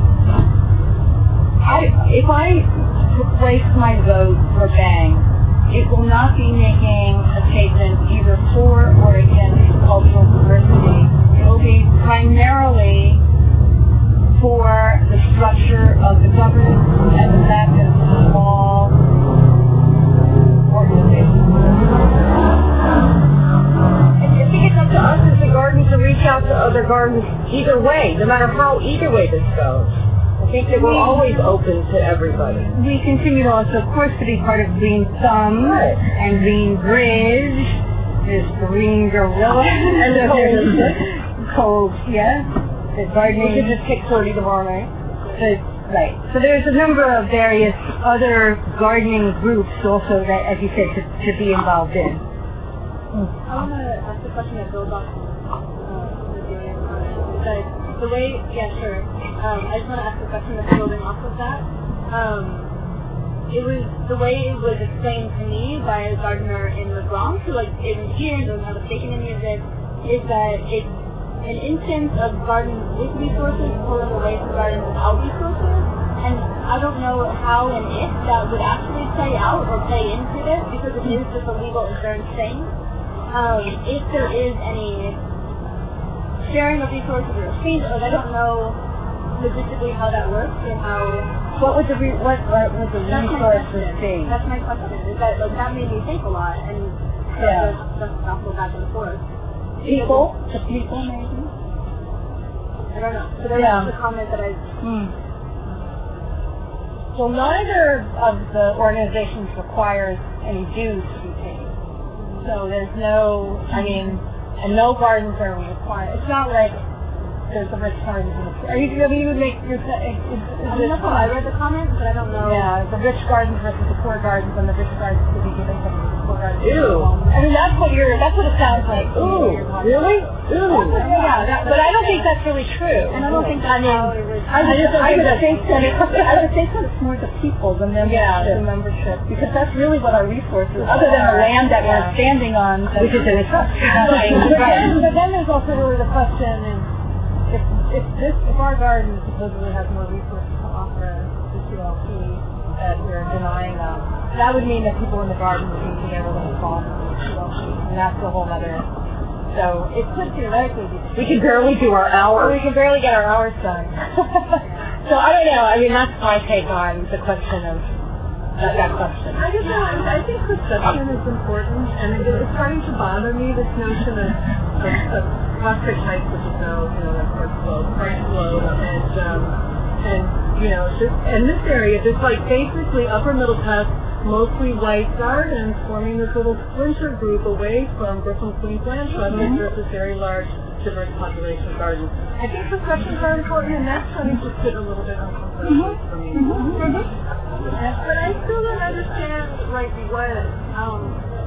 I, if I place my vote for Bang, it will not be making a statement either for or against cultural diversity. It will be primarily for the structure of the governance and the fact that it's a small organization. I think it's up to us as the garden to reach out to other gardens either way, no matter how either way this goes. I think that we're always open to everybody. We continue to also, of course, to be part of Green Thumb Right. and Green Bridge. There's Green Gorilla. And the Cold. Cold, yeah. The gardening. We could just pick thirty tomorrow night. The, right. So there's a number of various other gardening groups also that, as you said, to, to be involved in. I want to ask a question that builds off uh, the the way, yeah, sure. Um, I just want to ask a question that's building off of that. Um, it was the way it was explained to me by a gardener in the Bronx, who like isn't here and doesn't have a stake in any of this, is that it's an instance of gardens with resources pulling away from gardens without resources. And I don't know how and if that would actually play out or play into this, because it is just a legal insurance thing. Um, if there is any sharing of resources or exchange, or I don't know logistically how that works and how. What would the re- what, what would the That's my resources question. be? That's my question. Is that like that made me think a lot, and Yeah. that's not go back and forth. People? The people, maybe? I don't know. So there's Yeah. the comment that I. Hmm. Well, neither of the organizations requires any dues to be paid. So there's no, I mean, and no gardens are required. It's not like there's the rich gardens in the poor. Are you, I mean, you would make your, is, is, I mean, that's how I read the comment, but I don't know. Yeah, the rich gardens versus the poor gardens, and the rich gardens could be given to the poor gardens. Ew. I mean, that's what you're, that's what it sounds like. Ooh, really? Ooh. Yeah, that, but I don't think that's really true. And I don't think that's I mean, how it was. I would, I would think that it, I would think that it's more the people, the membership, yeah, the membership, because that's really what our resources, other than the land that we're standing on, Which is in a trust. Right. But then, but then there's also really the question is, if if this if our garden supposedly has more resources to offer the Q L P that we're denying them, that would mean that people in the garden would be together with the cost of the Q L P, and that's a whole other. So it could theoretically be. We can barely do our hours. We can barely get our hours done. So I don't know. I mean, that's my take on the question of that, that question. I just know, I think perception is important, and it, it's starting to bother me, this notion of, of, of prospect heights, which is now, you know, like Park Slope, Park Slope, and, um, and, you know, just, in this area, there's like basically upper middle class, mostly white gardens forming this little splinter group away from Brooklyn Queens Land Trust, mm-hmm. versus very large, diverse population gardens. I think perceptions are important, and that's starting to sit a little bit uncomfortable mm-hmm. for me. Mm-hmm. Mm-hmm. But I still don't understand, like, what, um,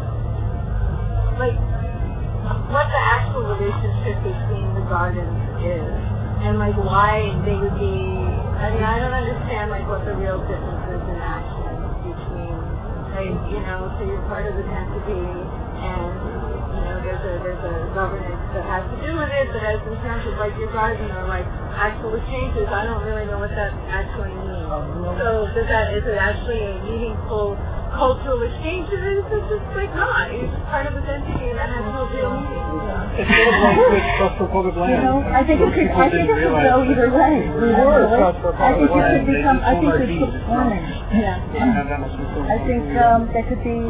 like, what the actual relationship between the gardens is, and, like, why they would be, I mean, I don't understand, like, what the real difference is in action between Like, you know, so you're part of this entity, and, you know, there's a, there's a governance that has to do with it, but as in terms of, like, your garden or, like, actual exchanges, I don't really know what that actually means. So does that, is it actually a meaningful cultural exchange? Or is it just, like, not? It's just part of this entity, and that has no real meaning. It's sort of like with trust for public land. You know, I think it could, I think it could go either way. We were trust for I think public it land. could become, I think it's performing. Yeah. I think, um, that could be,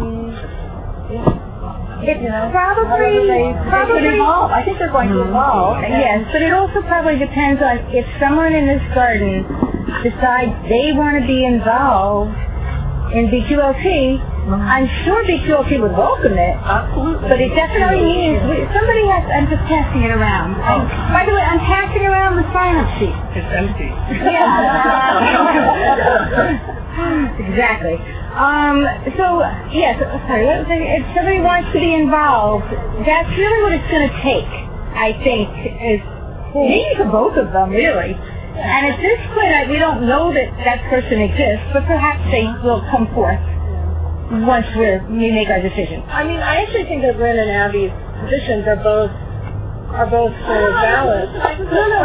it, you know, probably, they, probably they could evolve. I think they're going to evolve. Yes, but it also probably depends on if someone in this garden decides they want to be involved in B Q L T, I'm sure B Q L T would welcome it. Absolutely. But it definitely means we, somebody has. I'm just passing it around. Oh. By the way, I'm passing around the sign-up sheet. It's empty. Yeah. Exactly. Um. So yes. Sorry. What was I, if somebody wants to be involved, that's really what it's going to take. I think is maybe for both of them, really. And at this point, I, we don't know that that person exists, but perhaps they will come forth once we're, we make our decision. I mean, I actually think that Lynn and Abby's positions are both are both sort of valid. No, no.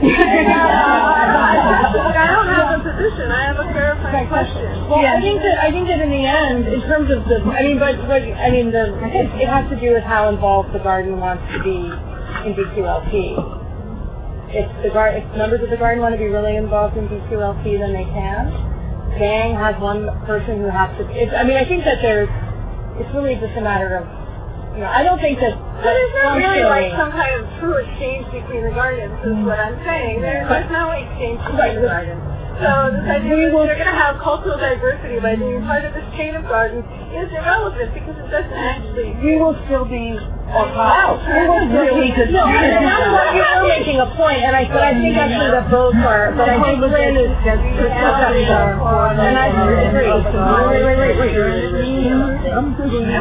I don't have a position. I have a clarifying question. Well, yeah. I think that I think that in the end, in terms of the, I mean, but what I mean, the it, it has to do with how involved the garden wants to be in B Q L T. If the gar- if members of the garden want to be really involved in B Q L T, then they can. Gang has one person who has to. It's, I mean, I think that there's. It's really just a matter of. You know, I don't think that. But there's not really like some kind of true exchange between the gardens. Is what I'm saying. There's, there's no exchange between the gardens. So this idea that you're going to have cultural diversity by being part of this chain of gardens is irrelevant because it doesn't actually. We will still be. Wow. We will still be. No, you're making a point, and I, but I think actually that both are. But I think Lynn is perception, and I agree. Wait, wait, wait, wait. I'm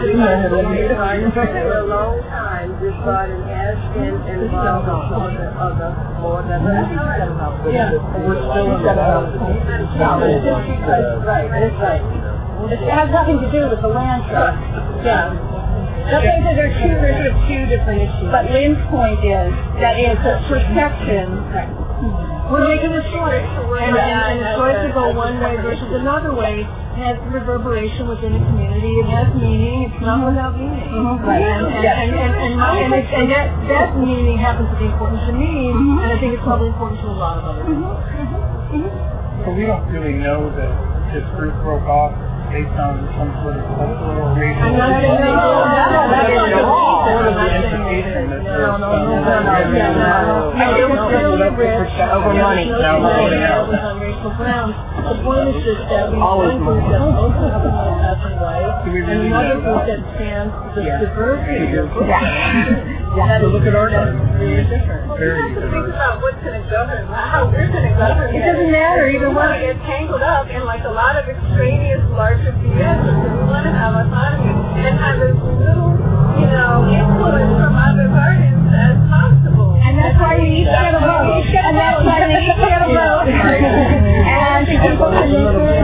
for a long time, this garden has been involved in some of the other more diverse. Yeah, we're still in the Right, that's right. It has nothing to do with the land trust. Yeah. Nothing that there's two, there's sort of two different issues. But Lynn's point is that it's a perception. Right. We're making a choice, and, and, and the choice to go one way versus another way has reverberation within a community. It has meaning. It's not without meaning. Mm-hmm. Right. And, and, and, and, and, my, and, it, and that, that meaning happens to be important to me, mm-hmm. and I think it's probably important to a lot of other people. Mm-hmm. Mm-hmm. So we don't really know that this group broke off based on some sort of cultural or racial. I'm not saying they do. No, that's not at all. No, no, no, no, no. It was clearly a risk over money. No, it was on racial grounds. The point is just that we have one group that also have a passing way, and another group that stands the diversity of groups. Yeah. So look at our garden. Very different. Well, you have to think about what's going to govern, how we're going to govern. It doesn't matter either way. We want to get tangled up in like a lot of extraneous larger B S, and we want to have autonomy and have as little, you know, influence from other gardens as possible. And that's why you need to get a vote. And that's why you need to get a vote. And people can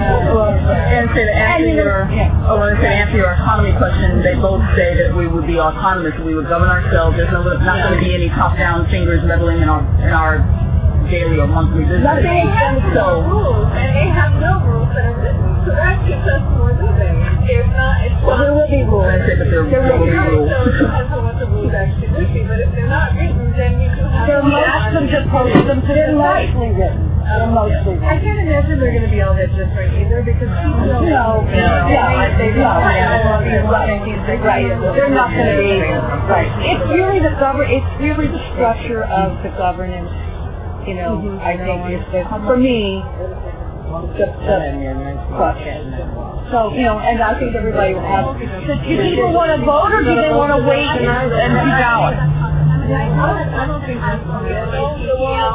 And to answer your, oh, and to answer your autonomy question, they both say that we would be autonomous, we would govern ourselves. There's no, not going to be any top-down fingers meddling in our in our daily or monthly business. They have no rules, and they have no rules that are written, so that gives us more leeway. There's not. It's well, there will be rules. I say, but there, there will be rules. So it depends on what the rules actually would be. But if they're not written, then you can have. They're mostly just post them to the mostly written. They're mostly written. I can't imagine they're going to be all that different either because people don't know. No, no, they don't. Right. They're not going to be. Right. It's really the govern. It's really the structure of the governance. You know, mm-hmm. I think it's the, for me, the, the question. So, you know, and I think everybody will have. Do people want to vote or do they want to wait and see ballot? I don't think that's going to be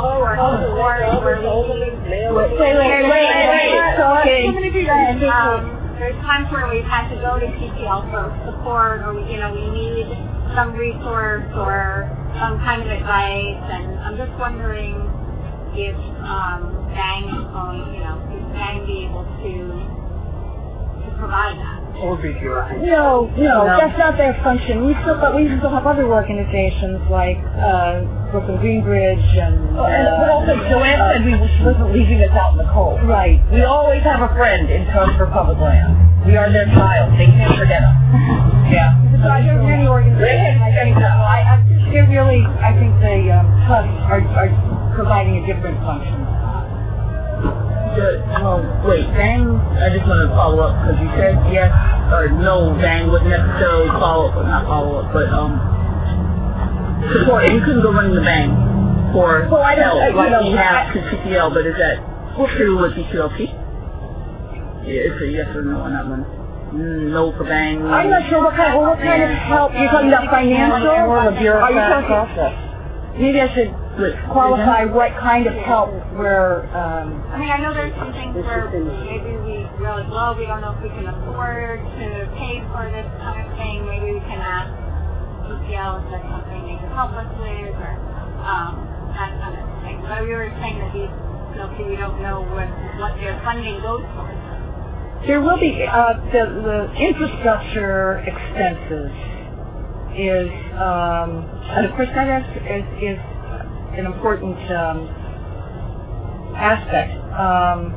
Wait, wait, wait, wait, wait. Um, there's times where we've had to go to P T L for support, or you know, we need some resource or some kind of advice, and I'm just wondering if um, Bang is going, you know, if Bang be able to to provide that. Or B T O. No, no, that's not their function. We still, but we still have other organizations like uh, Brooklyn Green Bridge and. Uh, and but also, Joanne uh, said we she wasn't leaving us out in the cold. Right. We always have a friend in Trust for Public Land. We are their child. They can't forget us. Yeah. So I don't hear any organization. I think I, I they're really. I think the um, trusts are, are providing a different function. Good. Well, wait, Bang, I just want to follow up, because you said yes or no, Bang wouldn't necessarily follow up, or not follow up, but, um, support. You couldn't go running the Bang for well, I don't, help, I, like know, you have I, to C P L, but is that true with B Q L P? Yeah, it's a yes or no on that one. No for Bang. I'm not sure what kind, well, what kind of help. You're talking about financial? Or the bureaucratic process? Maybe I should qualify what kind of help we're, um... I mean, I know there's some things where maybe we really low, we don't know if we can afford to pay for this kind of thing. Maybe we can ask B P L if there's something they can help us with, or um, that kind of thing. But we were saying that these, you know, we don't know what, what their funding goes for. There will be, uh, the, the infrastructure expenses is, um, and of course that is, is an important um, aspect. Um,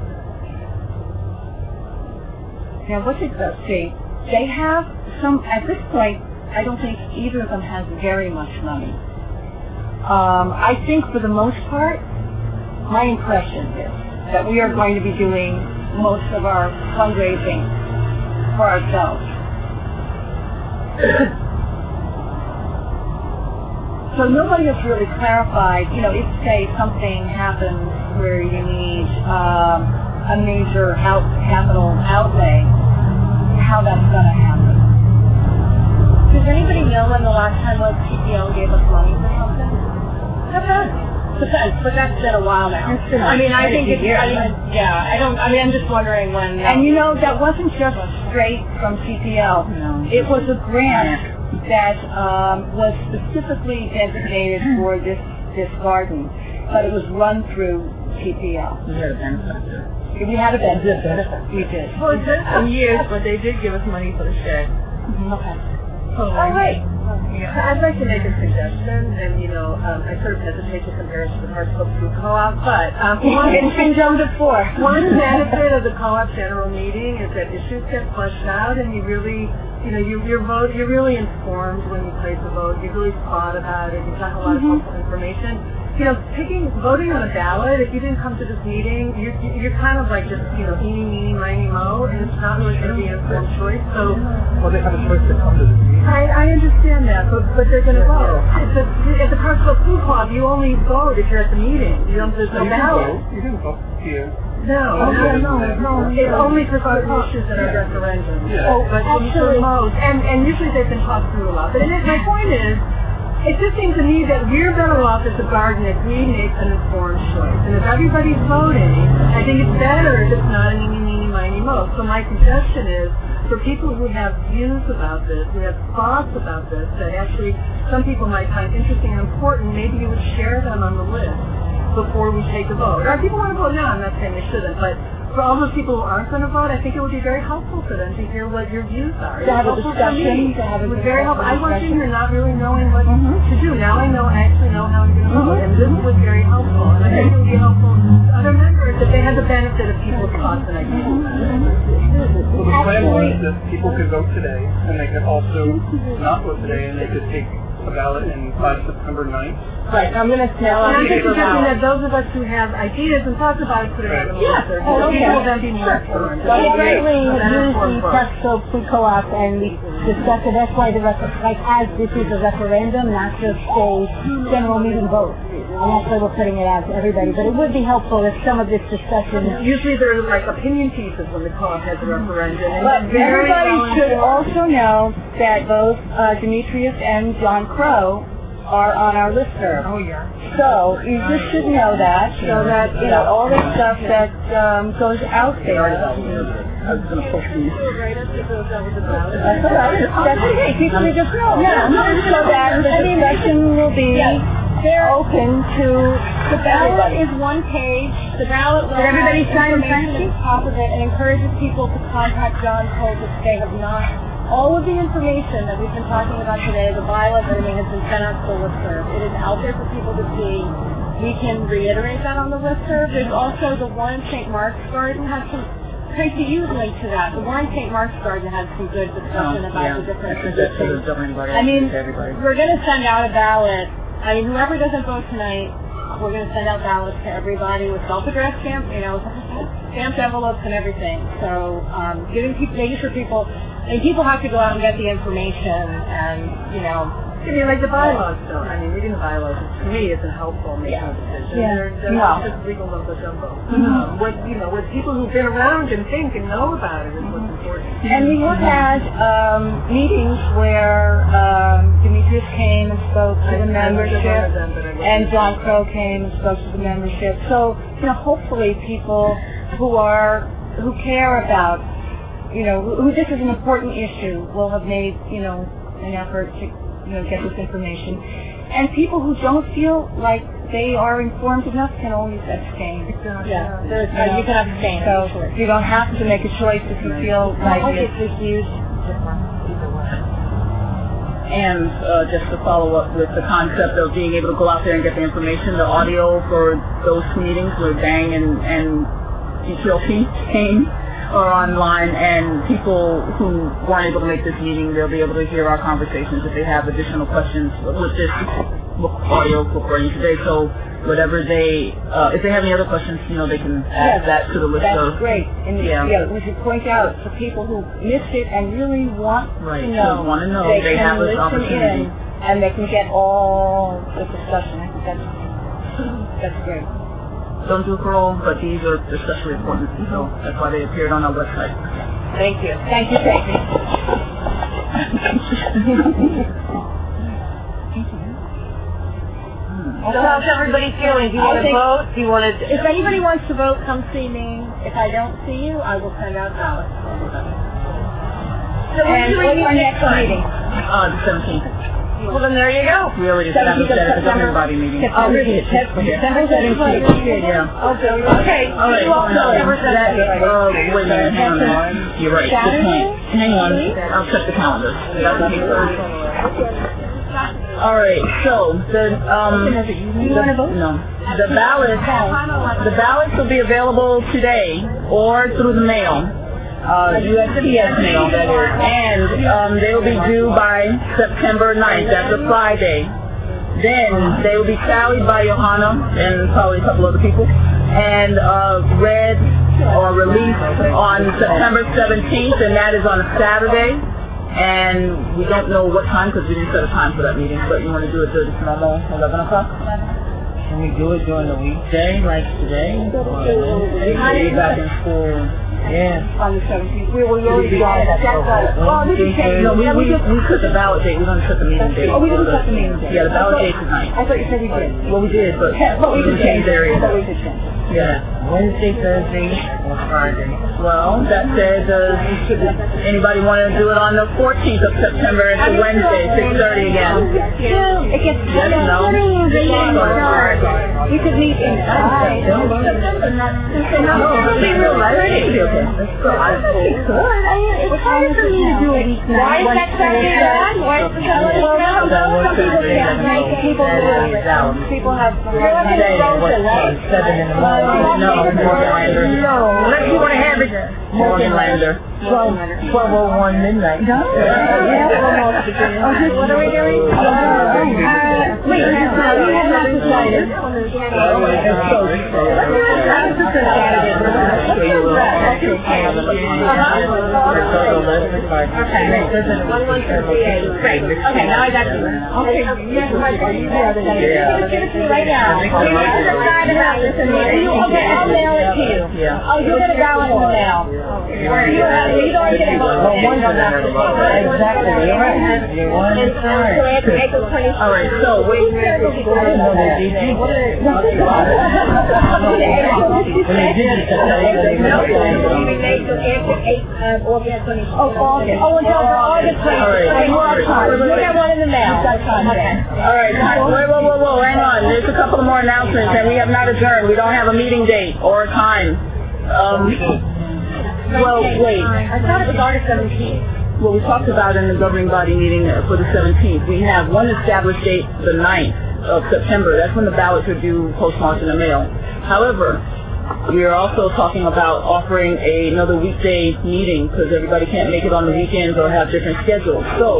now, what did that say? They have some, at this point, I don't think either of them has very much money. Um, I think for the most part, my impression is that we are going to be doing most of our fundraising for ourselves. So nobody has really clarified, you know, if, say, something happens where you need um, a major out, capital outlay, how that's going to happen. Does anybody know when the last time was P P L gave us money for something? Depends. Depends, but that's been a while now. It's been I mean, I quite a think few it's, years. I mean, yeah, I don't, I mean, I'm just wondering when. And you know, that wasn't just straight from P P L. No. It was a grant that um, was specifically designated for this this garden, but it was run through P P L. We had a benefactor. We had a benefit. We did. Well, it's been some years, but they did give us money for the shed. Okay. Oh, All right. Yeah, I'd like to make a suggestion, and you know, um, I sort of hesitate to compare it to the Hartsville Food Co-op, but um, one, it's been done before. One benefit of the co-op general meeting is that issues get fleshed out, and you really, you know, you, your vote, you're really informed when you place a vote. You really thought about it. You've gotten a lot Mm-hmm. of helpful information. You know, picking, voting on a ballot, if you didn't come to this meeting, you're, you're kind of like just, you know, eeny, meeny, miny, mo, and it's not really going to be an informed choice. So, Well, they have a choice to come to this meeting. I, I understand that, but, but they're going to vote. At the, at the Hartsville Food Club, you only vote if you're at the meeting. You don't, there's no You didn't ballot. vote. You didn't vote here. No, no, no, no. It's only for certain issues that are referendums. Yeah. Oh, but for most, and, and usually they've been talked through a lot. But it is, my point is, it just seems to me that we're better off as a garden if we make an informed choice. And if everybody's voting, I think it's better if it's not an eeny, meeny, miny, mo. So my suggestion is, for people who have views about this, who have thoughts about this, that actually some people might find interesting and important, maybe you would share them on the list before we take a vote. Or if people want to vote now, I'm not saying they shouldn't, but for all those people who aren't going to vote, I think it would be very helpful for them to hear what your views are. To have a discussion, to have a It was very helpful. I went in discussion. here not really knowing what Mhm. to do. Now I know, I actually know how I'm going to vote, and this was very helpful. And I think it would be helpful to other members if they had the benefit of people's thoughts and ideas. Well, the plan was that people could vote today, and they could also not vote today, and they could take a ballot in by September ninth. Right, I'm going to tell And I'm on just paper suggesting ballot. that those of us who have ideas and thoughts about it put it on the Yeah. list. Oh, okay. People will then be more informed. Well, we Currently Better use informed the vote. Presco Food Co-op and we discussed it. That's why the refer- like as this is a referendum, not just a general meeting vote. And that's why we're putting it out to everybody. But it would be helpful if some of this discussion. Usually there are like opinion pieces when the co-op has a referendum. And But it's very everybody well should informed. also know that both uh, Demetrius and John Crow are on our listserv. Oh yeah. So you just should know that, so that you know all the stuff that um, goes out there. I was going to post these. That's all right. That's okay. People just know. Yeah. So that the discussion will be they're open to the ballot everybody. is one page. The ballot will Did everybody have sign and information at the top of it and encourages people to contact John Coles if they have not. All of the information that we've been talking about today, the bylaws, everything has been sent out to the listserv. It is out there for people to see. We can reiterate that on the listserv. There's also the one in Saint Mark's Garden has some. Tracy, you would link to that. The one in Saint Mark's Garden has some good discussion Oh, about yeah. the different That's good for the positions. everybody. I mean, to everybody. we're going to send out a ballot. I mean, whoever doesn't vote tonight, we're going to send out ballots to everybody with self-addressed stamp, you know, stamped envelopes and everything. So, um, giving people, making sure people, and people have to go out and get the information, and you know. I mean, like the bylaws, though. I mean, reading the bylaws, to me, isn't helpful in making Yeah. a decision. Yeah. They're, they're No. not just legal mumbo jumbo. Um, what you know, what people who've been around and think and know about it is what's important. And we have had um, meetings where um, Demetrius came and spoke to the membership, and John Crow came and spoke to the membership. So, you know, hopefully people who are, who care about, you know, who, who this is an important issue will have made, you know, an effort to, you know, get this information. And people who don't feel like they are informed enough can always abstain. Yeah, there's, You know, uh, you can abstain. So you don't have to make a choice if you feel like Okay. it's a huge difference. And uh, just to follow up with the concept of being able to go out there and get the information, the audio for those meetings where Bang and, and G T L P came are online, and people who weren't able to make this meeting, they'll be able to hear our conversations if they have additional questions with this audio recording today. So whatever they, uh, if they have any other questions, you know, they can add Yes, that to the list That's of. great. And Yeah. yeah, we should point out for people who missed it and really want Right, to know, who want to know, they, they can have this listen opportunity. in and they can get all the discussion. I think that's that's great. Don't do it for all, but these are especially important, so that's why they appeared on our website. Thank you. Thank you, Tracy. So how's everybody feeling? Do you want to vote? Do you want to? If anybody wants to vote, come see me. If I don't see you, I will send out ballots for everybody. So And what's our next meeting? Uh, the seventeenth. Well, then there you go. We already established that as a everybody meeting. Oh, we did. September seventeenth. Yeah. Okay. Okay. All right. You all know September That, seventeenth. uh, wait a minute. Hang on a minute. You're right. Good point. Hang on. I'll check the calendar. That's okay first. All right. So the um. You want to vote? No. The ballots. The ballots will be available today or through the mail. Uh, U S P S mail, that is. And um, they will be due by September ninth. That's a Friday. Then they will be tallied by Johanna and probably a couple other people, and uh, read or released on September seventeenth, and that is on a Saturday. And we don't know what time because we didn't set a time for that meeting, but you want to do it at normal eleven o'clock? Can we do it during the weekday, like today? Maybe back in school. Yeah. On the seventeenth. We will use the Well, we can change. No, we, we, we took the ballot date. We don't set the meeting date. Oh, we didn't set the meeting date. Yeah, the ballot date tonight. I thought you said we did. Well, we did, but But we we could changed areas. But we could change. Yeah. Wednesday, Thursday, or Friday. Well, that said, uh, anybody want to do it on the fourteenth of September? It's a Wednesday, six thirty again. It gets Yes, no. You could meet inside. No, it'll be real nice. It'll be okay. Let's go. I think so. It's hard for me to do it each night. Why is that Saturday bad? Why is the Saturday bad? That was Saturday, People that is out. People have Today, what, seven in the morning? No, Morgan Lander. Unless you want to have it Morgan Lander. twelve, twelve oh one midnight. What are we doing? Uh, wait, no, we have not decided. Great. Okay, now I got you. Okay. Give it to me right now. We need to decide about this in the Okay, I'll mail it to you. Yeah. Oh, you'll get a ballot in the mail. You don't get a vote. Exactly, you're right. You want it right. All right, so wait. When they did it, be made to after eight, uh, August twenty-sixth. Oh, August. Oh, until August twenty-sixth. All right. We'll get one in the mail. Okay. All right, wait, whoa, whoa, whoa, hang on. There's a couple of more announcements, and we have not adjourned. We don't have a meeting date or a time. Um, well, wait. I thought it was August seventeenth. Well, we talked about in the governing body meeting for the seventeenth. We have one established date, the ninth of September. That's when the ballots are due postmarked in the mail. However, we are also talking about offering a, another weekday meeting because everybody can't make it on the weekends or have different schedules. So,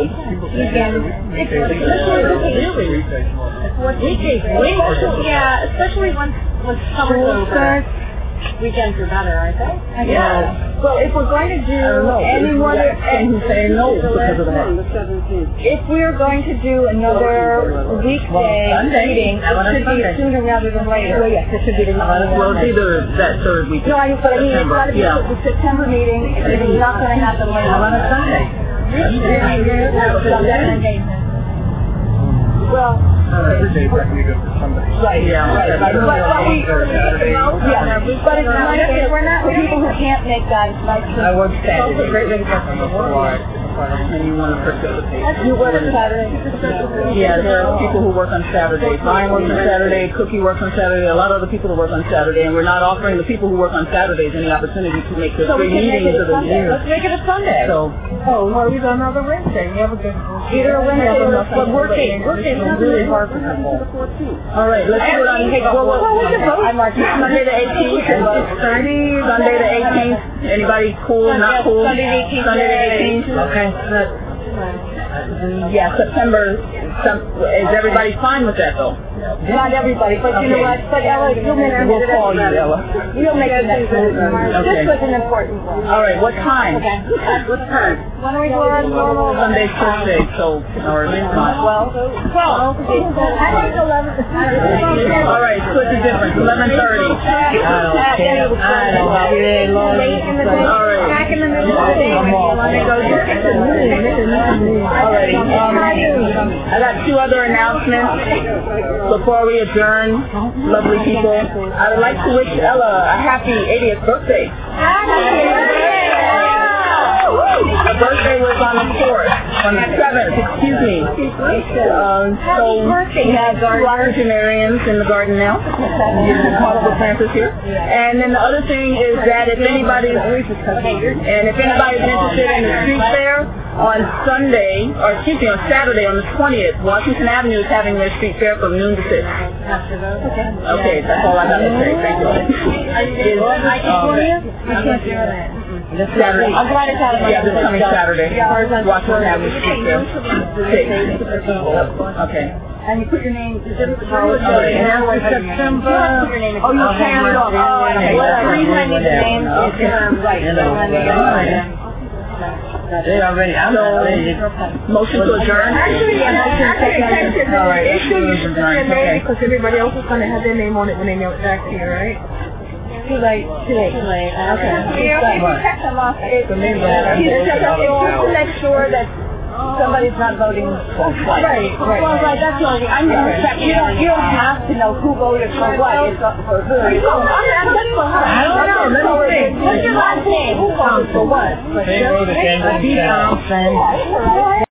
Weekdays, yeah, especially once once summer's over. Weekends are better, aren't they? Yeah. Well, if we're going to do any more, and saying no because of that. if we're going to do another weekday meeting, it should be sooner rather than later. Well, yes, it should be the Well, it's either that third week. No, I mean, but I mean, it's got to be Yeah. the September meeting. It's not going to happen later. How about a Sunday? Well, Every day is not going to go for somebody. right, Yeah. right. But, but we, yeah, but it's nice if we're not for people who can't make that. It's nice to. I work Saturday. Why? And you want to participate. You work on Saturday. Yeah, there are people who work on Saturday. Brian works on Saturday, Cookie works on Saturday, a lot of other people who work on Saturday, and we're not offering the people who work on Saturdays any opportunity to make the So we three can make meetings it of a the Sunday. year. Let's make it a Sunday. So, Oh, well, either another Wednesday. We have a good. Either a Wednesday or a but working. Working is really hard for people. all right, let's do it on well, well, Well, we can vote. Sunday the eighteenth and Sunday the eighteenth. Anybody cool, not cool? Sunday the eighteenth. Sunday the eighteenth. Okay. Yeah, September. Some, is everybody fine with that though? Not everybody, but you know what? But Ella, you'll make it. We'll call you, Ella. You'll make it next week. Okay. This was an important one. All right, what time? Okay. What time? When are we going normal? Sunday, Tuesday, so, or not. Well, twelve. I like eleven. All right, split the difference, eleven thirty. I don't care. I don't care. Late in the day. All right. Back in the middle of the day. I'm off. All right, um, I got two other announcements before we adjourn. Lovely people. I would like to wish Ella a happy eightieth birthday. Her birthday was on the fourth, on the seventh, excuse me. Um, so we have two octogenarians in the garden now. Multiple planters here. And then the other thing is that if anybody's, and if anybody's interested in the street fair, on Sunday, or excuse me, on Saturday, on the twentieth, Washington Avenue is having their street fair from noon to six. Okay, that's all I got to say. Thank you. Is, um, this Saturday. I'm glad it's out of my Yeah, this coming Saturday. Washington Avenue street fair. Six. Okay. And you put your name. All right, and after September. Oh, you can. Oh, okay. Well, the reason I need the name is um, right. So when they go. They already, I'm already. Motion to adjourn? Actually, yeah, motion to All right. Make sure you should put your Okay. name because everybody else is going to have their name on it when they mail it back to you, right? Too late. Too late. Too late. Okay. Yeah, we can check them off. It's The name just to make sure that Somebody's not voting twice. Right, right. Well, right, that's the only thing. I'm going to check. You don't, you don't have to know who voted for what. It's up for who. I don't know. What's your last name? Who voted for what? They wrote it down. Yeah.